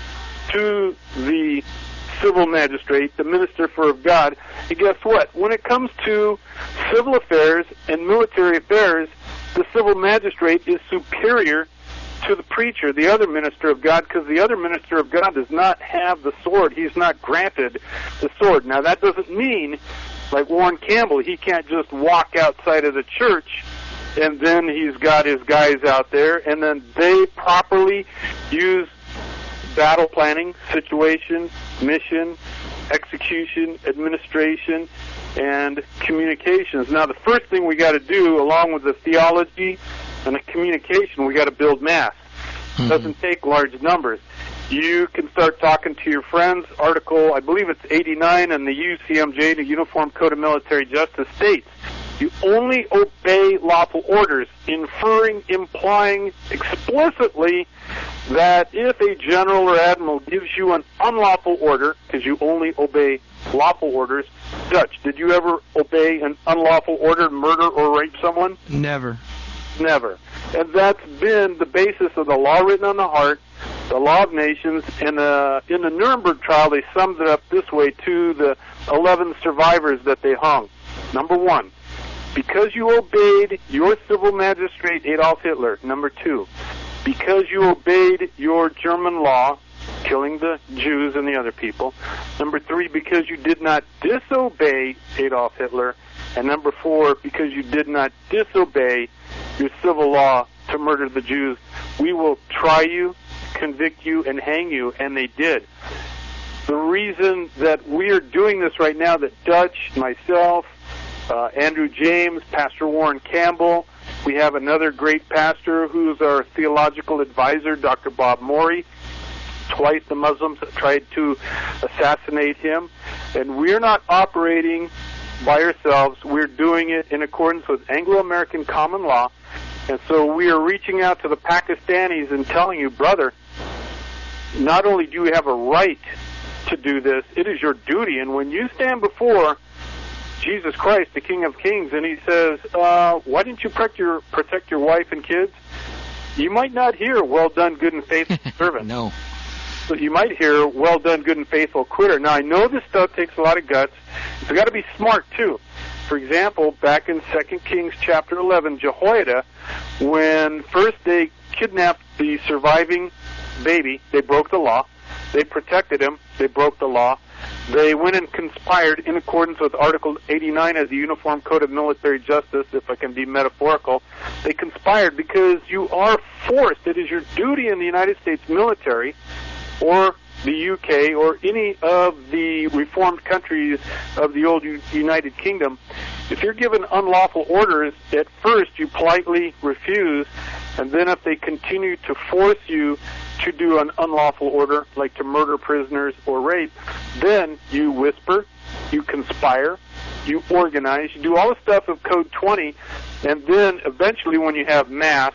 to the civil magistrate, the minister for God. And guess what? When it comes to civil affairs and military affairs, the civil magistrate is superior to the preacher, the other minister of God, because the other minister of God does not have the sword. He's not granted the sword. Now, that doesn't mean, like Warren Campbell, he can't just walk outside of the church and then he's got his guys out there, and then they properly use battle planning, situation, mission, execution, administration, and communications. Now, the first thing we got to do, along with the theology and the communication, we got to build mass. It doesn't take large numbers. You can start talking to your friends. Article, I believe it's 89 in the UCMJ, the Uniform Code of Military Justice, states you only obey lawful orders, inferring, implying explicitly that if a general or admiral gives you an unlawful order, because you only obey lawful orders. Dutch, did you ever obey an unlawful order, murder or rape someone? Never. Never. And that's been the basis of the law written on the heart, the law of nations, and in the Nuremberg trial they summed it up this way to the 11 survivors that they hung. Number one, because you obeyed your civil magistrate Adolf Hitler. Number two, because you obeyed your German law, killing the Jews and the other people. Number three, because you did not disobey Adolf Hitler. And number four, because you did not disobey your civil law to murder the Jews, we will try you, convict you, and hang you. And they did. The reason that we are doing this right now, that Dutch, myself, Andrew James, Pastor Warren Campbell, we have another great pastor who's our theological advisor, Dr. Bob Morey. Twice the Muslims have tried to assassinate him. And we're not operating by ourselves. We're doing it in accordance with Anglo-American common law. And so we are reaching out to the Pakistanis and telling you, brother, not only do you have a right to do this, it is your duty. And when you stand before Jesus Christ, the King of Kings, and he says, why didn't you protect your wife and kids? You might not hear, well done, good and faithful servant. No. So you might hear, well done, good and faithful quitter. Now, I know this stuff takes a lot of guts. It's got to be smart, too. For example, back in 2 Kings chapter 11, Jehoiada, when first they kidnapped the surviving baby, they broke the law. They protected him. They broke the law. They went and conspired in accordance with Article 89 of the Uniform Code of Military Justice, if I can be metaphorical. They conspired because you are forced. It is your duty in the United States military or the UK or any of the reformed countries of the old United Kingdom. If you're given unlawful orders, at first you politely refuse, and then if they continue to force you to do an unlawful order, like to murder prisoners or rape, then you whisper, you conspire, you organize, you do all the stuff of Code 20, and then eventually when you have mass,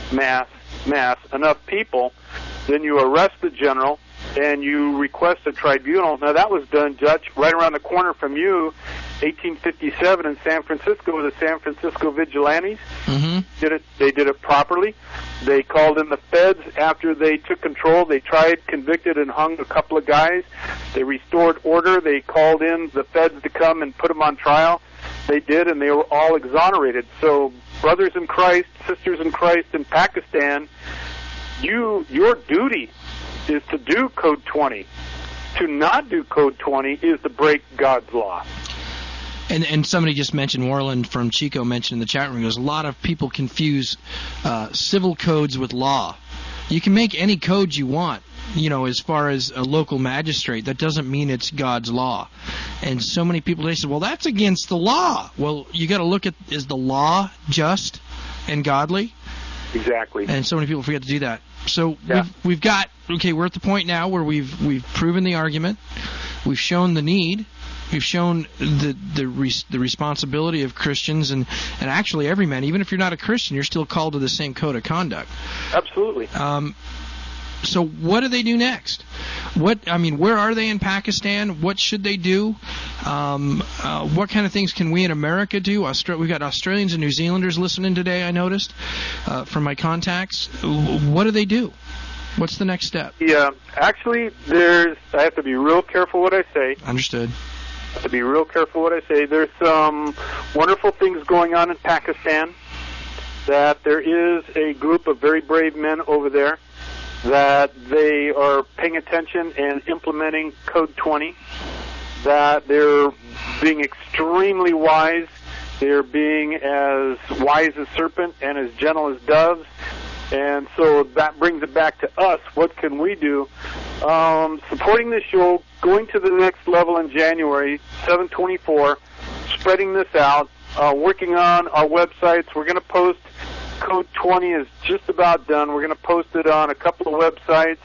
enough people, then you arrest the general and you request a tribunal. Now that was done, Judge, right around the corner from you, 1857 in San Francisco with the San Francisco Vigilantes. Mm-hmm. They did it properly. They called in the feds after they took control. They tried, convicted, and hung a couple of guys. They restored order. They called in the feds to come and put them on trial. They did, and they were all exonerated. So, brothers in Christ, sisters in Christ in Pakistan, your duty is to do Code 20. To not do Code 20 is to break God's law. And somebody just mentioned, Warland from Chico mentioned in the chat room, goes, a lot of people confuse civil codes with law. You can make any code you want, as far as a local magistrate. That doesn't mean it's God's law. And so many people, they say, well, that's against the law. Well, you got to look at, is the law just and godly? Exactly. And so many people forget to do that. So we've got, we're at the point now where we've proven the argument. We've shown the need. We've shown the responsibility of Christians and actually every man. Even if you're not a Christian, you're still called to the same code of conduct. Absolutely. So what do they do next? Where are they in Pakistan? What should they do? What kind of things can we in America do? We've got Australians and New Zealanders listening today, I noticed, from my contacts. What do they do? What's the next step? Yeah, actually, I have to be real careful what I say. Understood. I have to be real careful what I say. There's some wonderful things going on in Pakistan, that there is a group of very brave men over there, that they are paying attention and implementing Code 20, that they're being extremely wise. They're being as wise as serpent and as gentle as doves. And so that brings it back to us. What can we do? Supporting this show, going to the next level in January, 7/24, spreading this out, working on our websites. We're going to post Code 20 is just about done. We're going to post it on a couple of websites.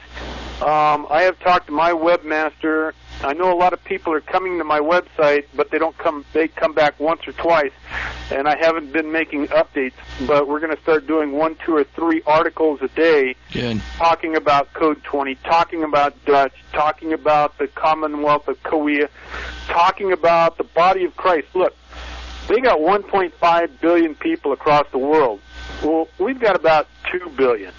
I have talked to my webmaster. I know a lot of people are coming to my website, but they come back once or twice, and I haven't been making updates, but we're going to start doing 1, 2, or 3 articles a day. Good. Talking about Code 20, talking about Dutch, talking about the Commonwealth of Korea, talking about the body of Christ. Look, they got 1.5 billion people across the world. Well, we've got about 2 billion.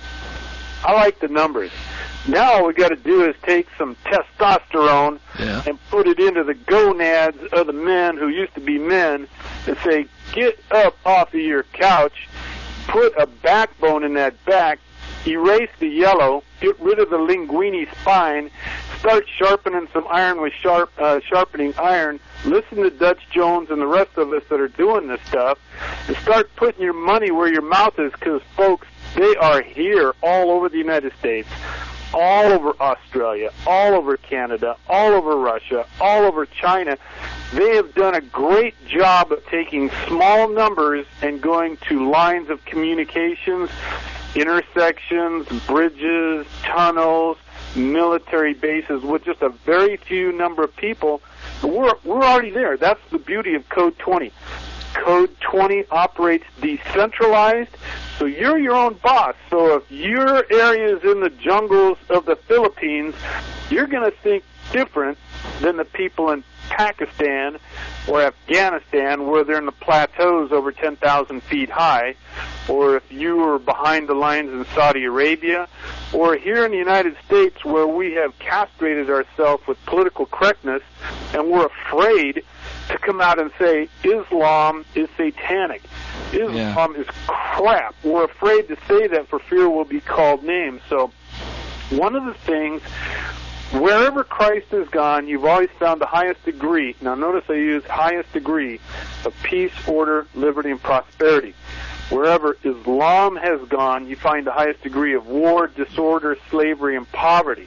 I like the numbers. Now all we got to do is take some testosterone and put it into the gonads of the men who used to be men and say, get up off of your couch, put a backbone in that back, erase the yellow, get rid of the linguini spine, start sharpening some iron with sharpening iron, listen to Dutch Jones and the rest of us that are doing this stuff, and start putting your money where your mouth is, because, folks, they are here all over the United States, all over Australia, all over Canada, all over Russia, all over China. They have done a great job of taking small numbers and going to lines of communications, intersections, bridges, tunnels, military bases with just a very few number of people. We're already there. That's the beauty of Code 20. Code 20 operates decentralized, so you're your own boss. So if your area is in the jungles of the Philippines, you're going to think different than the people in Pakistan or Afghanistan, where they're in the plateaus over 10,000 feet high, or if you are behind the lines in Saudi Arabia, or here in the United States, where we have castrated ourselves with political correctness and we're afraid to come out and say Islam is satanic. Islam is crap. We're afraid to say that for fear we'll be called names. So one of the things, wherever Christ has gone, you've always found the highest degree. Now notice I use highest degree of peace, order, liberty, and prosperity. Wherever Islam has gone, you find the highest degree of war, disorder, slavery, and poverty.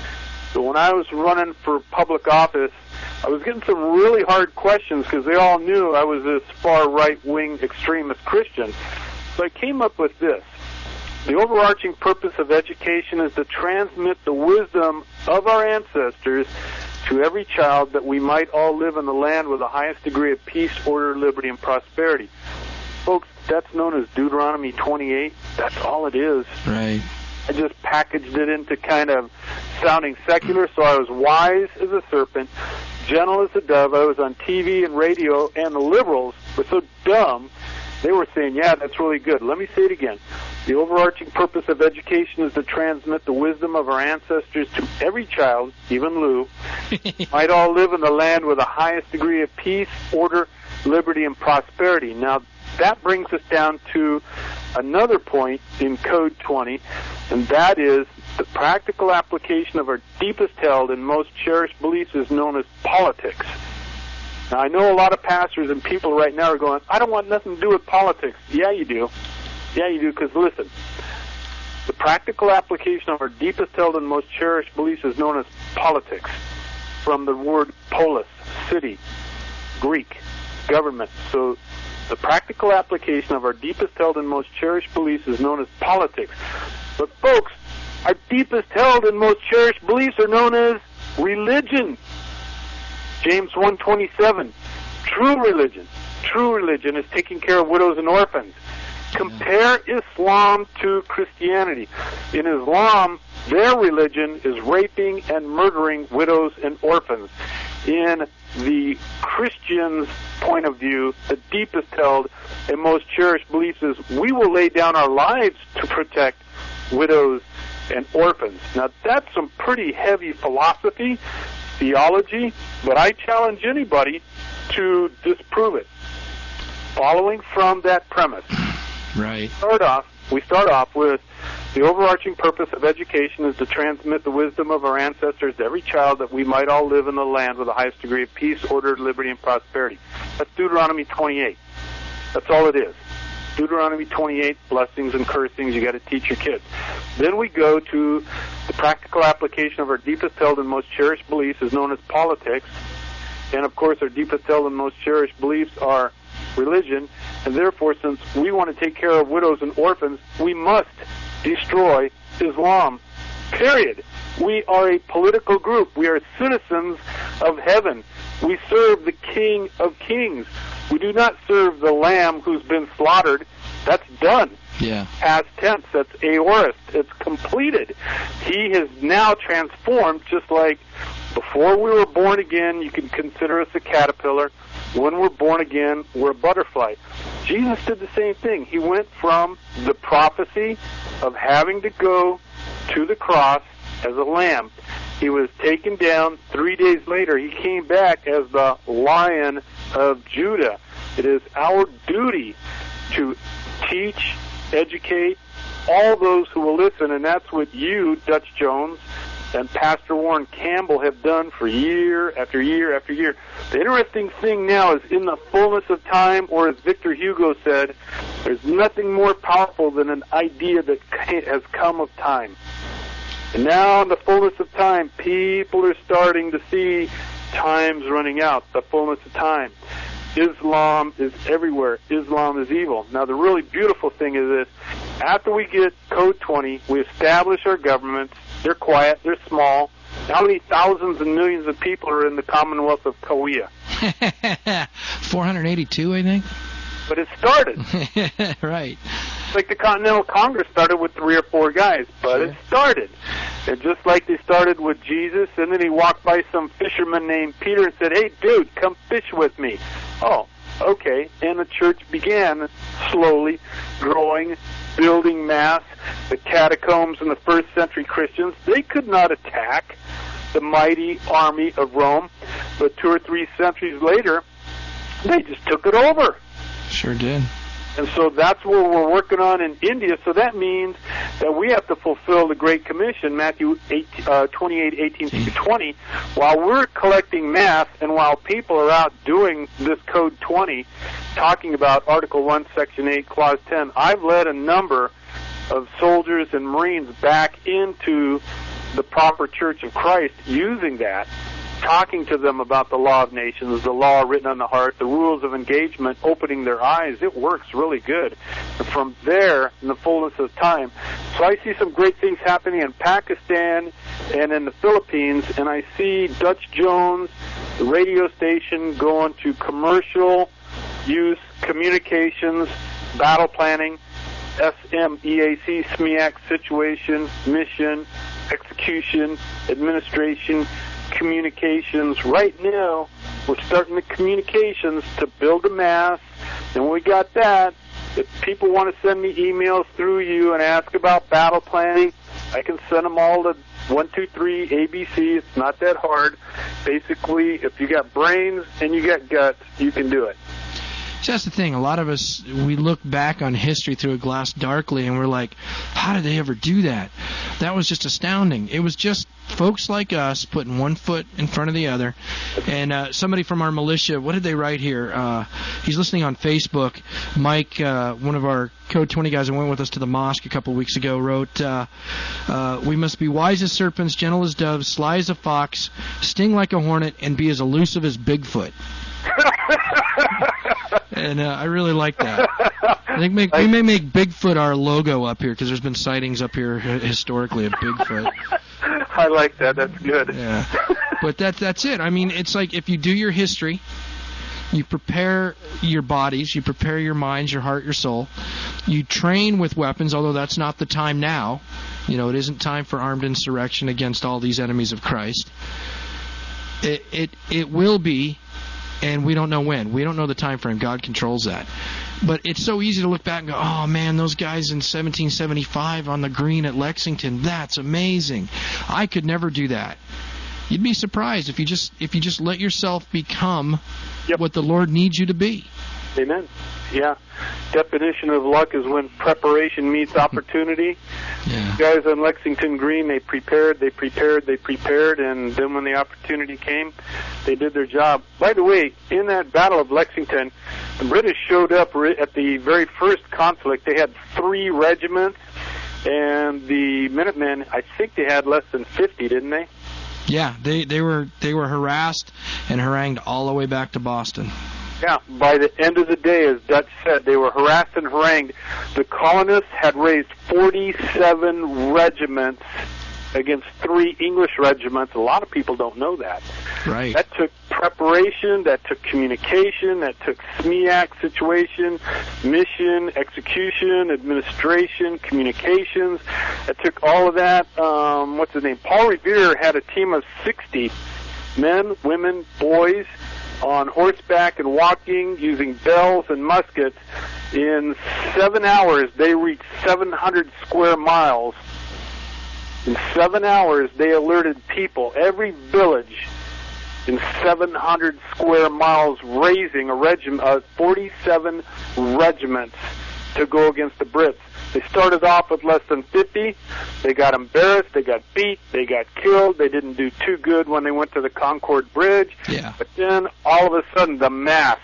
So when I was running for public office, I was getting some really hard questions because they all knew I was this far right-wing extremist Christian. So I came up with this. The overarching purpose of education is to transmit the wisdom of our ancestors to every child, that we might all live in the land with the highest degree of peace, order, liberty, and prosperity. Folks, that's known as Deuteronomy 28. That's all it is. Right. I just packaged it into kind of sounding secular, so I was wise as a serpent, gentle as a dove. I was on TV and radio, and the liberals were so dumb, they were saying, yeah, that's really good. Let me say it again. The overarching purpose of education is to transmit the wisdom of our ancestors to every child, even Lou, might all live in the land with the highest degree of peace, order, liberty, and prosperity. Now, that brings us down to another point in Code 20, and that is the practical application of our deepest held and most cherished beliefs is known as politics. Now, I know a lot of pastors and people right now are going, I don't want nothing to do with politics. Yeah, you do. Yeah, you do, because listen, the practical application of our deepest held and most cherished beliefs is known as politics, from the word polis, city, Greek, government. So the practical application of our deepest held and most cherished beliefs is known as politics. But folks, our deepest held and most cherished beliefs are known as religion. James 1:27, true religion is taking care of widows and orphans. Compare Islam to Christianity. In Islam, their religion is raping and murdering widows and orphans. In the Christian's point of view, the deepest held and most cherished beliefs is we will lay down our lives to protect widows and orphans. Now, that's some pretty heavy philosophy, theology, but I challenge anybody to disprove it. Following from that premise, right. We start off with the overarching purpose of education is to transmit the wisdom of our ancestors to every child, that we might all live in the land with the highest degree of peace, order, liberty, and prosperity. That's Deuteronomy 28. That's all it is. Deuteronomy 28, blessings and cursings, you got to teach your kids. Then we go to the practical application of our deepest held and most cherished beliefs is known as politics. And of course, our deepest held and most cherished beliefs are religion. And therefore, since we want to take care of widows and orphans, we must destroy Islam. Period. We are a political group. We are citizens of heaven. We serve the King of Kings. We do not serve the Lamb who's been slaughtered. That's done. Yeah. Past tense. That's aorist. It's completed. He has now transformed, just like before we were born again, you can consider us a caterpillar. When we're born again, we're a butterfly. Jesus did the same thing. He went from the prophecy of having to go to the cross as a lamb. He was taken down. 3 days later, he came back as the Lion of Judah. It is our duty to teach, educate all those who will listen, and that's what you, Dutch Jones, and Pastor Warren Campbell have done for year after year after year. The interesting thing now is in the fullness of time, or as Victor Hugo said, there's nothing more powerful than an idea that has come of time. And now in the fullness of time, people are starting to see time's running out, the fullness of time. Islam is everywhere. Islam is evil. Now, the really beautiful thing is this. After we get Code 20, we establish our governments. They're quiet. They're small. How many thousands and millions of people are in the Commonwealth of Kauai? 482, I think. But it started. Right. Like the Continental Congress started with 3 or 4 guys, but it started. And just like they started with Jesus, and then he walked by some fisherman named Peter and said, hey, dude, come fish with me. Oh, okay. And the church began slowly growing, building mass. The catacombs in the first century Christians, they could not attack the mighty army of Rome. But 2 or 3 centuries later, they just took it over. Sure did. And so that's what we're working on in India. So that means that we have to fulfill the Great Commission, Matthew 28:18-20. While we're collecting mass and while people are out doing this Code 20, talking about Article 1, Section 8, Clause 10, I've led a number of soldiers and Marines back into the proper Church of Christ using that, talking to them about the law of nations, the law written on the heart, the rules of engagement, opening their eyes. It works really good. And from there, in the fullness of time, So I see some great things happening in Pakistan and in the Philippines, and I see Dutch Jones, the radio station, going to commercial use, communications, battle planning, SMEAC, SMEAC, situation, mission, execution, administration, communications. Right now, we're starting the communications to build a mass, and when we got that, if people want to send me emails through you and ask about battle planning, I can send them all to 123 ABC. It's not that hard. Basically, if you got brains and you got guts, you can do it. So that's the thing. A lot of us, we look back on history through a glass darkly, and we're like, how did they ever do that? That was just astounding. It was just folks like us putting one foot in front of the other. And somebody from our militia, what did they write here? He's listening on Facebook. Mike, one of our Code 20 guys that went with us to the mosque a couple weeks ago, wrote, we must be wise as serpents, gentle as doves, sly as a fox, sting like a hornet, and be as elusive as Bigfoot. And I really like that. I think we may make Bigfoot our logo up here, because there's been sightings up here historically of Bigfoot. I like that. That's good. Yeah. But that's it. I mean, it's like if you do your history, you prepare your bodies, you prepare your minds, your heart, your soul. You train with weapons, although that's not the time now. You know, it isn't time for armed insurrection against all these enemies of Christ. It will be. And we don't know when. We don't know the time frame. God controls that. But it's so easy to look back and go, oh, man, those guys in 1775 on the green at Lexington, that's amazing. I could never do that. You'd be surprised if you just let yourself become what the Lord needs you to be. Amen. Yeah. Definition of luck is when preparation meets opportunity. Yeah. Guys on Lexington Green, they prepared, and then when the opportunity came, they did their job. By the way, in that Battle of Lexington, the British showed up at the very first conflict. They had 3 regiments, and the Minutemen, I think they had less than 50, didn't they? Yeah, they were harassed and harangued all the way back to Boston. Yeah, by the end of the day, as Dutch said, they were harassed and harangued. The colonists had raised 47 regiments against 3 English regiments. A lot of people don't know that. Right. That took preparation, that took communication, that took SMEAC, situation, mission, execution, administration, communications. That took all of that. What's his name? Paul Revere had a team of 60 men, women, boys, on horseback and walking, using bells and muskets. In 7 hours, they reached 700 square miles. In 7 hours, they alerted people, every village, in 700 square miles, raising a regiment, 47 regiments to go against the Brits. They started off with less than 50. They got embarrassed. They got beat. They got killed. They didn't do too good when they went to the Concord Bridge. Yeah. But then, all of a sudden, the mass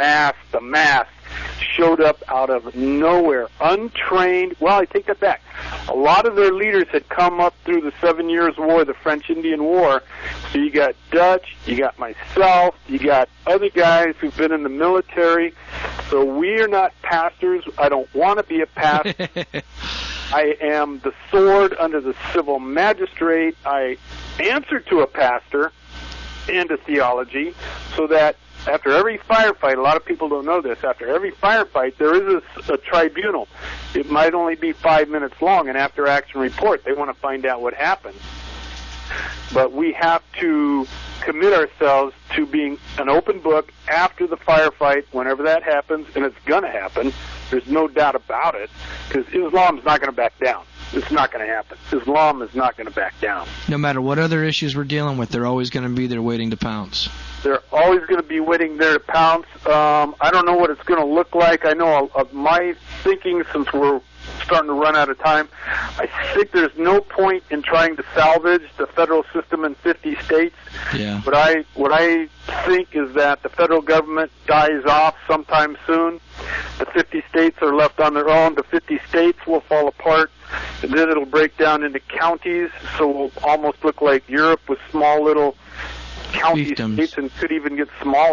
showed up out of nowhere, untrained. Well, I take that back. A lot of their leaders had come up through the 7 Years' War, the French-Indian War. So you got Dutch, you got myself, you got other guys who've been in the military. So we are not pastors. I don't want to be a pastor. I am the sword under the civil magistrate. I answer to a pastor and a theology, so that after every firefight, a lot of people don't know this, after every firefight, there is a tribunal. It might only be 5 minutes long, an after-action report. They want to find out what happened. But we have to commit ourselves to being an open book after the firefight, whenever that happens, and it's going to happen. There's no doubt about it, because Islam's not going to back down. It's not going to happen. Islam is not going to back down. No matter what other issues we're dealing with, they're always going to be there waiting to pounce. They're always going to be waiting there to pounce. I don't know what it's going to look like. I know of my thinking, since we're starting to run out of time, I think there's no point in trying to salvage the federal system in 50 states. Yeah. What I think is that the federal government dies off sometime soon. The 50 states are left on their own. The 50 states will fall apart, and then it'll break down into counties, so it'll almost look like Europe with small little county states, and could even get smaller.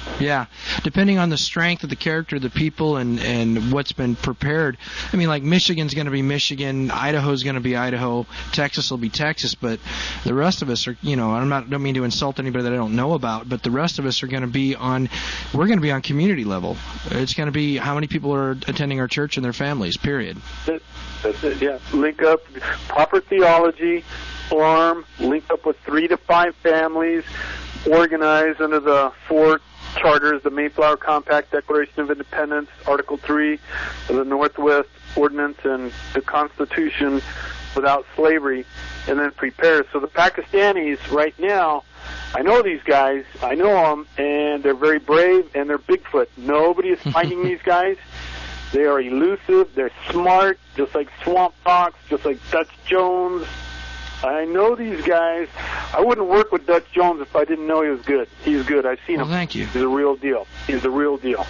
Yeah, depending on the strength of the character of the people and what's been prepared. I mean, like Michigan's going to be Michigan, Idaho's going to be Idaho, Texas will be Texas, but the rest of us are, you know, don't mean to insult anybody that I don't know about, but the rest of us are going to be we're going to be on community level. It's going to be how many people are attending our church and their families, period. That's it, yeah. Link up, proper theology, farm, link up with 3 to 5 families, organize under the 4 charters, the Mayflower Compact, Declaration of Independence, Article 3 of the Northwest Ordinance, and the Constitution without slavery, and then prepare. So the Pakistanis right now, I know these guys, I know them, and they're very brave, and they're Bigfoot. Nobody is fighting these guys. They are elusive, they're smart, just like Swamp Fox, just like Dutch Jones. I know these guys. I wouldn't work with Dutch Jones if I didn't know he was good. He's good. I've seen him. Thank you. He's a real deal. He's the real deal.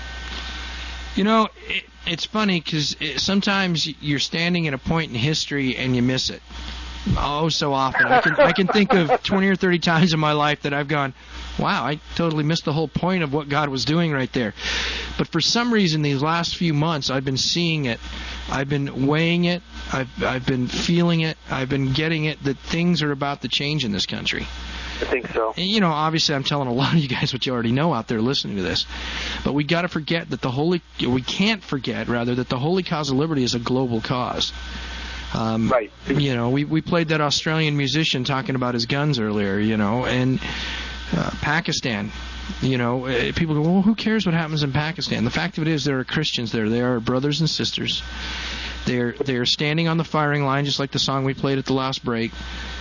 You know, it's funny because sometimes you're standing at a point in history and you miss it. Oh, so often. I can think of 20 or 30 times in my life that I've gone, wow, I totally missed the whole point of what God was doing right there. But for some reason, these last few months, I've been seeing it. I've been weighing it. I've been feeling it. I've been getting it that things are about to change in this country. I think so. And, you know, obviously I'm telling a lot of you guys what you already know out there listening to this. But we got to forget that we can't forget, rather, that the holy cause of liberty is a global cause. Right. You know, we played that Australian musician talking about his guns earlier, you know, and Pakistan, you know, people go, well, who cares what happens in Pakistan? The fact of it is there are Christians there. They are brothers and sisters. They're standing on the firing line, just like the song we played at the last break.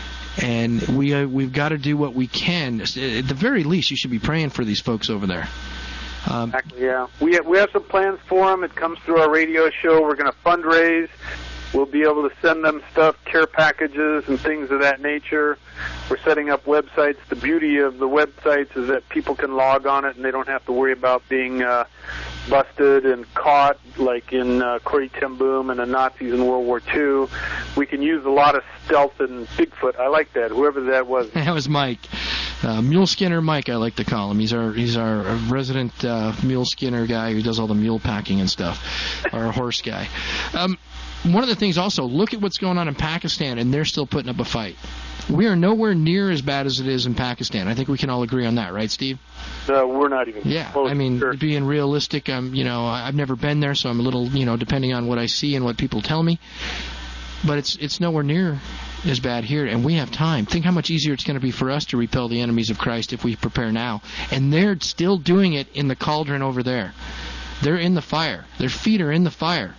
And we've got to do what we can. At the very least, you should be praying for these folks over there. Exactly, yeah. We have some plans for them. It comes through our radio show. We're going to fundraise. We'll be able to send them stuff, care packages and things of that nature. We're setting up websites. The beauty of the websites is that people can log on it and they don't have to worry about being busted and caught like in Corrie ten Boom and the Nazis in World War II. We can use a lot of stealth and Bigfoot. I like that, whoever that was. That was Mike. Mule Skinner Mike, I like to call him. He's our resident mule skinner guy who does all the mule packing and stuff, our horse guy. One of the things also, look at what's going on in Pakistan, and they're still putting up a fight. We are nowhere near as bad as it is in Pakistan. I think we can all agree on that, right, Steve? We're not even close. I mean, sure. Being realistic, you know, I've never been there, so I'm a little, you know, depending on what I see and what people tell me. But it's nowhere near as bad here, and we have time. Think how much easier it's going to be for us to repel the enemies of Christ if we prepare now. And they're still doing it in the cauldron over there. They're in the fire. Their feet are in the fire.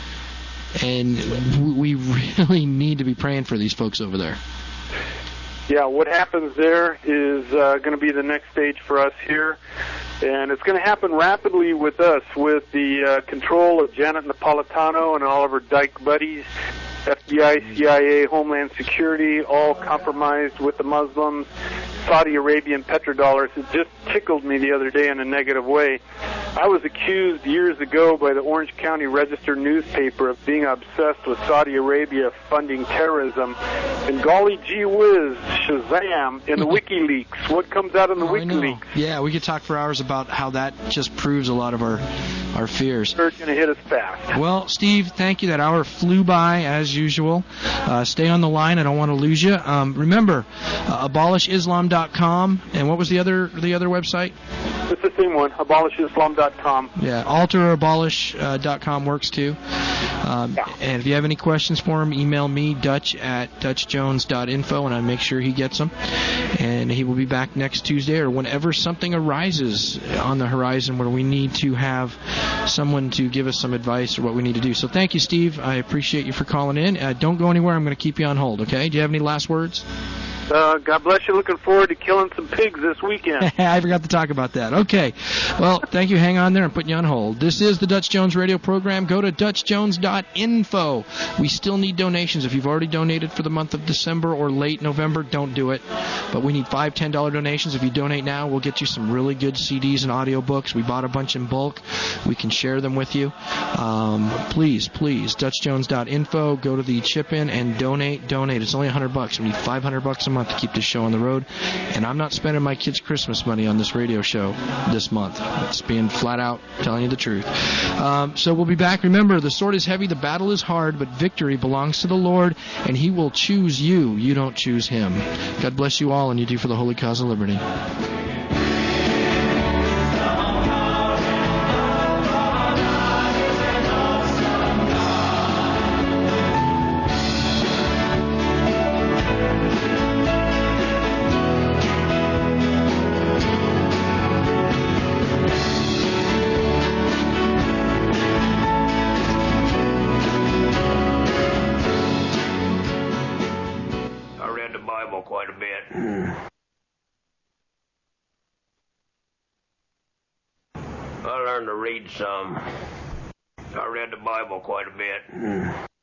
And we really need to be praying for these folks over there. Yeah, what happens there is going to be the next stage for us here. And it's going to happen rapidly with us, with the control of Janet Napolitano and all of her dyke buddies, FBI, CIA, Homeland Security, all compromised with the Muslims, Saudi Arabian petrodollars. It just tickled me the other day in a negative way. I was accused years ago by the Orange County Register newspaper of being obsessed with Saudi Arabia funding terrorism. And golly gee whiz, Shazam, in the WikiLeaks. What comes out in the WikiLeaks? Yeah, we could talk for hours about how that just proves a lot of our fears. It's going to hit us fast. Well, Steve, thank you. That hour flew by as usual. Stay on the line. I don't want to lose you. Remember, abolishislam.com. And what was the other website? It's the same one, abolishislam.com. Yeah, alterabolish.com works too. And if you have any questions for him, email me, Dutch at dutchjones.info, and I'll make sure he gets them. And he will be back next Tuesday or whenever something arises on the horizon where we need to have someone to give us some advice or what we need to do. So thank you, Steve. I appreciate you for calling in. Don't go anywhere. I'm going to keep you on hold, okay? Do you have any last words? God bless you. Looking forward to killing some pigs this weekend. I forgot to talk about that. Okay. Well, thank you. Hang on there. I'm putting you on hold. This is the Dutch Jones Radio program. Go to dutchjones.info. We still need donations. If you've already donated for the month of December or late November, don't do it. But we need $5, $10 donations. If you donate now, we'll get you some really good CDs and audiobooks. We bought a bunch in bulk. We can share them with you. Please, DutchJones.info. Go to the chip-in and donate. It's only $100. We need $500 a month to keep this show on the road. And I'm not spending my kids' Christmas money on this radio show this month. It's being flat out telling you the truth. So we'll be back. Remember, the sword is heavy, the battle is hard, but victory belongs to the Lord, and He will choose you. You don't choose Him. God bless you all, and you do for the holy cause of liberty. Quite a bit. I learned to read some. I read the Bible quite a bit.